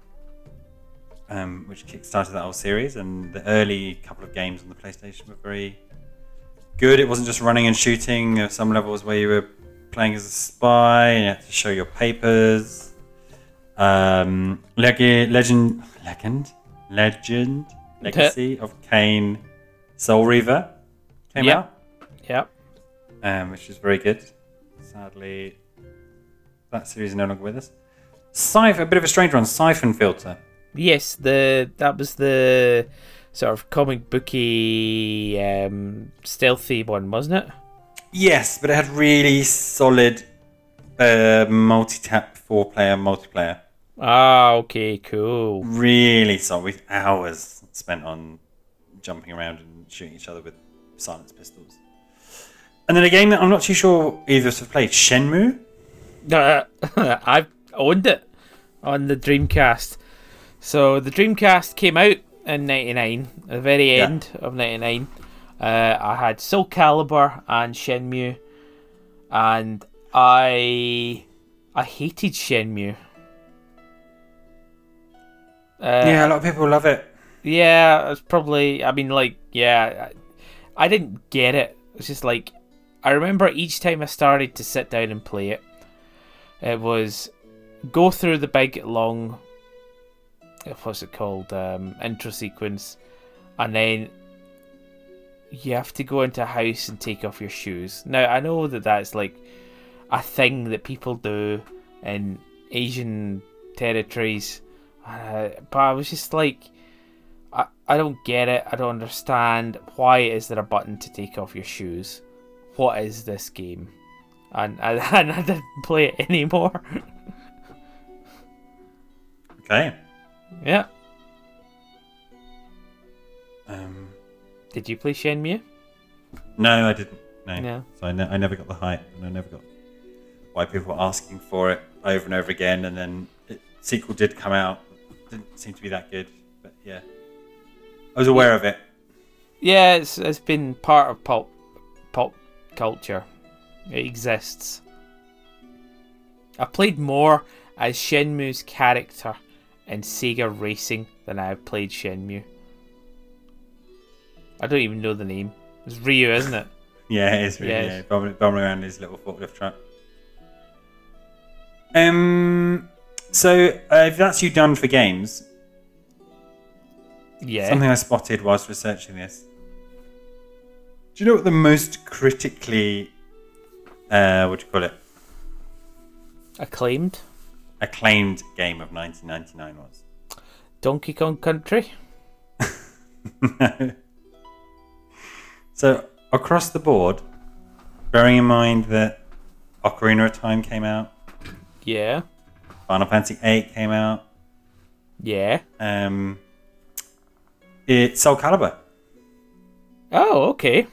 [SPEAKER 2] um, which kickstarted that whole series, and the early couple of games on the PlayStation were very good. It wasn't just running and shooting. There were some levels where you were playing as a spy and you had to show your papers. Um, Leg- Legend, Legend, Legend, Legacy of Kain, Soul Reaver came
[SPEAKER 1] Yep.
[SPEAKER 2] out,
[SPEAKER 1] Yep.
[SPEAKER 2] um, which is very good. Sadly, that series is no longer with us. Siph- a bit of a strange one, Siphon Filter.
[SPEAKER 1] Yes, the that was the sort of comic booky, um, stealthy one, wasn't it?
[SPEAKER 2] Yes, but it had really solid uh, multi-tap four-player multiplayer.
[SPEAKER 1] Ah, okay, cool.
[SPEAKER 2] Really solid, with hours spent on jumping around and shooting each other with silenced pistols. And then a game that I'm not too sure either of us have played, Shenmue.
[SPEAKER 1] Uh, I've owned it on the Dreamcast. So the Dreamcast came out in ninety-nine, at the very
[SPEAKER 2] Yeah.
[SPEAKER 1] end of ninety-nine. Uh, I had Soul Calibur and Shenmue, and I I hated Shenmue. Uh,
[SPEAKER 2] yeah, a lot of people love it.
[SPEAKER 1] Yeah, it's probably. I mean, like, yeah, I, I didn't get it. It's just like, I remember each time I started to sit down and play it, it was go through the big long, what's it called, um, intro sequence, and then you have to go into a house and take off your shoes. Now, I know that that's like a thing that people do in Asian territories, uh, but I was just like, I, I don't get it. I don't understand. Why is there a button to take off your shoes? What is this game? And, and, and I didn't play it anymore.
[SPEAKER 2] Okay.
[SPEAKER 1] Yeah.
[SPEAKER 2] Um,
[SPEAKER 1] Did you play Shenmue?
[SPEAKER 2] no, I didn't. No.
[SPEAKER 1] No.
[SPEAKER 2] So I, ne- I never got the hype, and I never got why people were asking for it over and over again. And then the sequel did come out. Didn't seem to be that good, but yeah, I was aware of it.
[SPEAKER 1] Yeah, it's it's been part of pop pop culture. It exists. I played more as Shenmue's character in Sega Racing than I have played Shenmue. I don't even know the name. It's Ryu, isn't it?
[SPEAKER 2] Yeah, it is really.
[SPEAKER 1] Yes.
[SPEAKER 2] Yeah, bombing, bombing around his little forklift truck. Um. So uh, if that's you done for games,
[SPEAKER 1] Yeah.
[SPEAKER 2] something I spotted whilst researching this. Do you know what the most critically, uh, what do you call it,
[SPEAKER 1] Acclaimed.
[SPEAKER 2] acclaimed game of nineteen ninety-nine was?
[SPEAKER 1] Donkey Kong Country.
[SPEAKER 2] No. So across the board, bearing in mind that Ocarina of Time came out,
[SPEAKER 1] Yeah.
[SPEAKER 2] Final Fantasy eight came out,
[SPEAKER 1] Yeah.
[SPEAKER 2] um, it's Soul Calibur.
[SPEAKER 1] Oh, okay.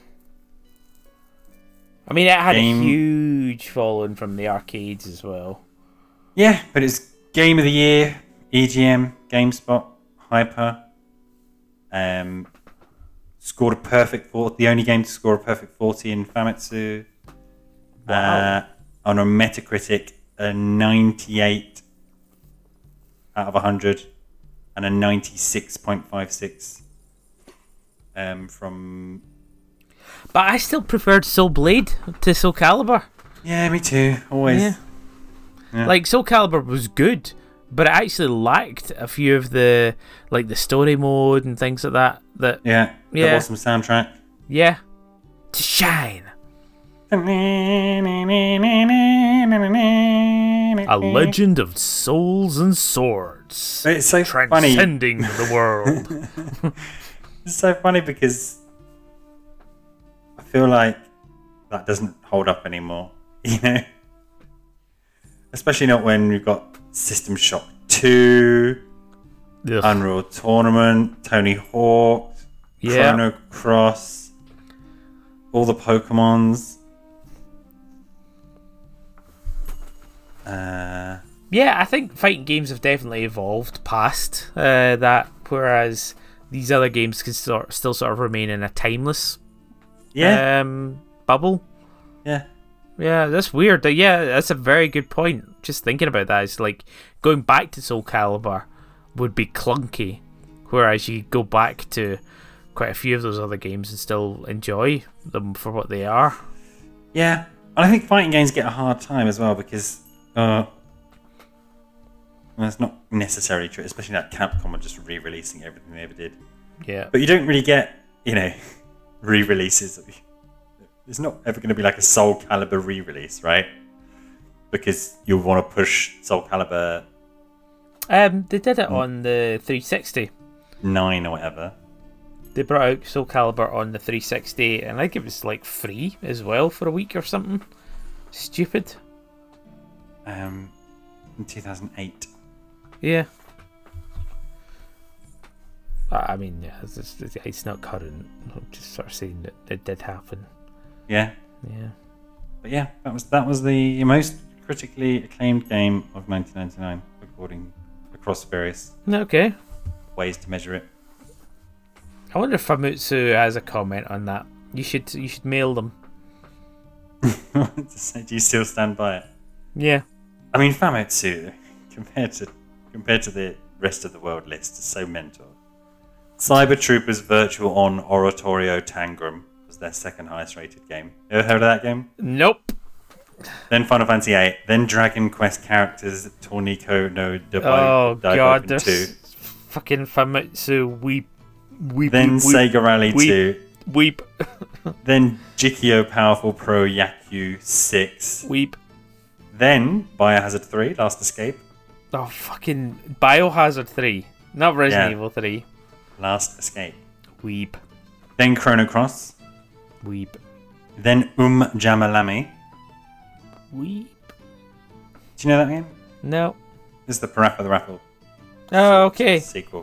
[SPEAKER 1] I mean, it had
[SPEAKER 2] Game-
[SPEAKER 1] a huge following from the arcades as well.
[SPEAKER 2] Yeah, but it's Game of the Year, E G M, GameSpot, Hyper. Um, scored a perfect forty, the only game to score a perfect forty in Famitsu.
[SPEAKER 1] Wow.
[SPEAKER 2] Uh, on a Metacritic, a ninety-eight out of one hundred and a ninety-six point five six um, from...
[SPEAKER 1] But I still preferred Soul Blade to Soul Calibur.
[SPEAKER 2] Yeah, me too. Always.
[SPEAKER 1] Yeah.
[SPEAKER 2] Yeah.
[SPEAKER 1] Like, Soul Calibur was good, but it actually lacked a few of the, like, the story mode and things like that. That
[SPEAKER 2] Yeah. The
[SPEAKER 1] Yeah.
[SPEAKER 2] awesome soundtrack.
[SPEAKER 1] yeah. To shine. A
[SPEAKER 2] A
[SPEAKER 1] legend of souls and swords.
[SPEAKER 2] It's so funny.
[SPEAKER 1] Transcending the world.
[SPEAKER 2] It's so funny because I feel like that doesn't hold up anymore, you know? Especially not when we've got System Shock two,
[SPEAKER 1] Ugh.
[SPEAKER 2] Unreal Tournament, Tony Hawk,
[SPEAKER 1] Yeah.
[SPEAKER 2] Chrono Cross, all the Pokemons. Uh,
[SPEAKER 1] Yeah, I think fighting games have definitely evolved past uh, that, whereas these other games can sort, still sort of remain in a timeless
[SPEAKER 2] yeah,
[SPEAKER 1] um, bubble.
[SPEAKER 2] yeah.
[SPEAKER 1] Yeah, that's weird. Uh, Yeah, that's a very good point. Just thinking about that, it's like going back to Soul Calibur would be clunky, whereas you go back to quite a few of those other games and still enjoy them for what they are.
[SPEAKER 2] Yeah, and I think fighting games get a hard time as well because uh, well, that's not necessarily true, especially that Capcom are just re-releasing everything they ever did.
[SPEAKER 1] Yeah.
[SPEAKER 2] But you don't really get, you know, re-releases. There's not ever going to be like a Soul Calibur re-release, right? Because you'll want to push Soul Calibur
[SPEAKER 1] Um, they did it on the three sixty.
[SPEAKER 2] nine or whatever.
[SPEAKER 1] They brought out Soul Calibur on the three sixty, and I think it was like free as well for a week or something. Stupid.
[SPEAKER 2] Um, in two thousand eight.
[SPEAKER 1] Yeah. I I mean, yeah, it's, just, it's not current. I'm just sort of saying that it did happen.
[SPEAKER 2] Yeah,
[SPEAKER 1] Yeah.
[SPEAKER 2] but yeah, that was that was the most critically acclaimed game of nineteen ninety-nine, according across various
[SPEAKER 1] Okay.
[SPEAKER 2] ways to measure it.
[SPEAKER 1] I wonder if Famitsu has a comment on that. You should you should mail them.
[SPEAKER 2] Do you still stand by it?
[SPEAKER 1] Yeah.
[SPEAKER 2] I mean, Famitsu, compared to compared to the rest of the world list, is so mental. Cyber Troopers Virtual On Oratorio Tangram was their second highest rated game. You ever heard of that game?
[SPEAKER 1] Nope.
[SPEAKER 2] Then Final Fantasy eight. Then Dragon Quest Characters Torniko no Daibai
[SPEAKER 1] Oh god,
[SPEAKER 2] Daiboken
[SPEAKER 1] there's
[SPEAKER 2] two.
[SPEAKER 1] fucking Famitsu weep weep
[SPEAKER 2] Then
[SPEAKER 1] weep,
[SPEAKER 2] Sega Rally
[SPEAKER 1] weep,
[SPEAKER 2] two.
[SPEAKER 1] weep
[SPEAKER 2] Then Jikio Powerful Pro Yaku six.
[SPEAKER 1] weep.
[SPEAKER 2] Then Biohazard three, Last Escape.
[SPEAKER 1] Oh fucking Biohazard three. Not Resident
[SPEAKER 2] Yeah.
[SPEAKER 1] Evil three.
[SPEAKER 2] Last Escape.
[SPEAKER 1] Weep.
[SPEAKER 2] Then Chrono Cross.
[SPEAKER 1] Weep.
[SPEAKER 2] Then Um Jamalami.
[SPEAKER 1] Weep.
[SPEAKER 2] Do you know that game?
[SPEAKER 1] No.
[SPEAKER 2] This is the Parappa the Rapper
[SPEAKER 1] Oh, okay.
[SPEAKER 2] sequel.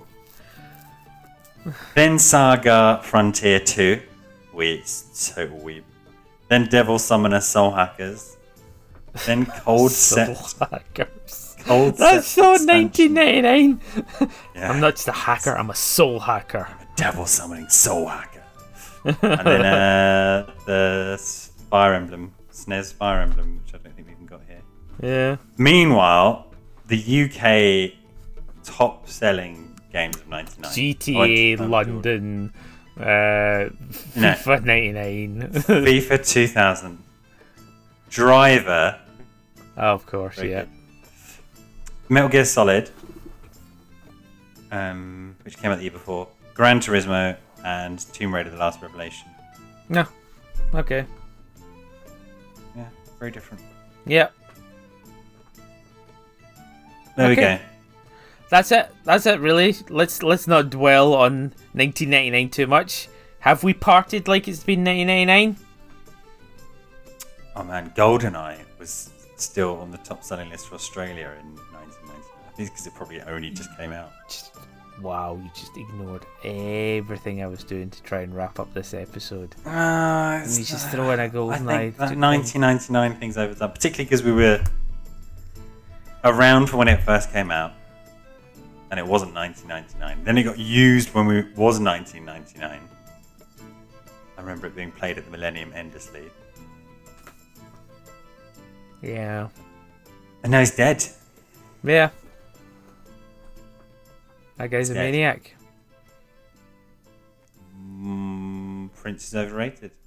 [SPEAKER 2] Then Saga Frontier two. We total weep. Then Devil Summoner Soul Hackers. Then Cold
[SPEAKER 1] Soul
[SPEAKER 2] Set.
[SPEAKER 1] hackers.
[SPEAKER 2] Cold
[SPEAKER 1] That's
[SPEAKER 2] Set
[SPEAKER 1] so
[SPEAKER 2] expansion.
[SPEAKER 1] nineteen ninety-nine.
[SPEAKER 2] Yeah.
[SPEAKER 1] I'm not just a hacker, I'm a soul hacker.
[SPEAKER 2] Devil Summoning Soul Hacker. And then uh, the Fire Emblem. S N E S Fire Emblem, which I don't think we even got here.
[SPEAKER 1] Yeah.
[SPEAKER 2] Meanwhile, the U K top selling games of ninety-nine.
[SPEAKER 1] G T A,
[SPEAKER 2] Oh, I'm
[SPEAKER 1] London, uh,
[SPEAKER 2] No.
[SPEAKER 1] FIFA ninety-nine.
[SPEAKER 2] FIFA two thousand. Driver.
[SPEAKER 1] Oh, of course,
[SPEAKER 2] Very
[SPEAKER 1] yeah.
[SPEAKER 2] good. Metal Gear Solid, um, which came out the year before. Gran Turismo and Tomb Raider: The Last Revelation.
[SPEAKER 1] No. Okay.
[SPEAKER 2] Yeah, very different.
[SPEAKER 1] Yeah.
[SPEAKER 2] There we
[SPEAKER 1] Okay.
[SPEAKER 2] go.
[SPEAKER 1] That's it. That's it. Really. Let's let's not dwell on nineteen ninety-nine too much. Have we partied like it's been nineteen ninety-nine?
[SPEAKER 2] Oh man, GoldenEye was still on the top selling list for Australia in nineteen ninety. I think because it probably only just came out.
[SPEAKER 1] Just, wow, you just ignored everything I was doing to try and wrap up this episode.
[SPEAKER 2] Uh,
[SPEAKER 1] You just throw in a
[SPEAKER 2] I
[SPEAKER 1] golden
[SPEAKER 2] think
[SPEAKER 1] eye.
[SPEAKER 2] that nineteen ninety-nine thing's overdone, particularly because we were around for when it first came out, and it wasn't nineteen ninety-nine. Then it got used when we was nineteen ninety-nine. I remember it being played at the Millennium endlessly.
[SPEAKER 1] Yeah.
[SPEAKER 2] And now he's dead.
[SPEAKER 1] Yeah. That guy's a
[SPEAKER 2] Dead.
[SPEAKER 1] maniac.
[SPEAKER 2] Mm, Prince is overrated.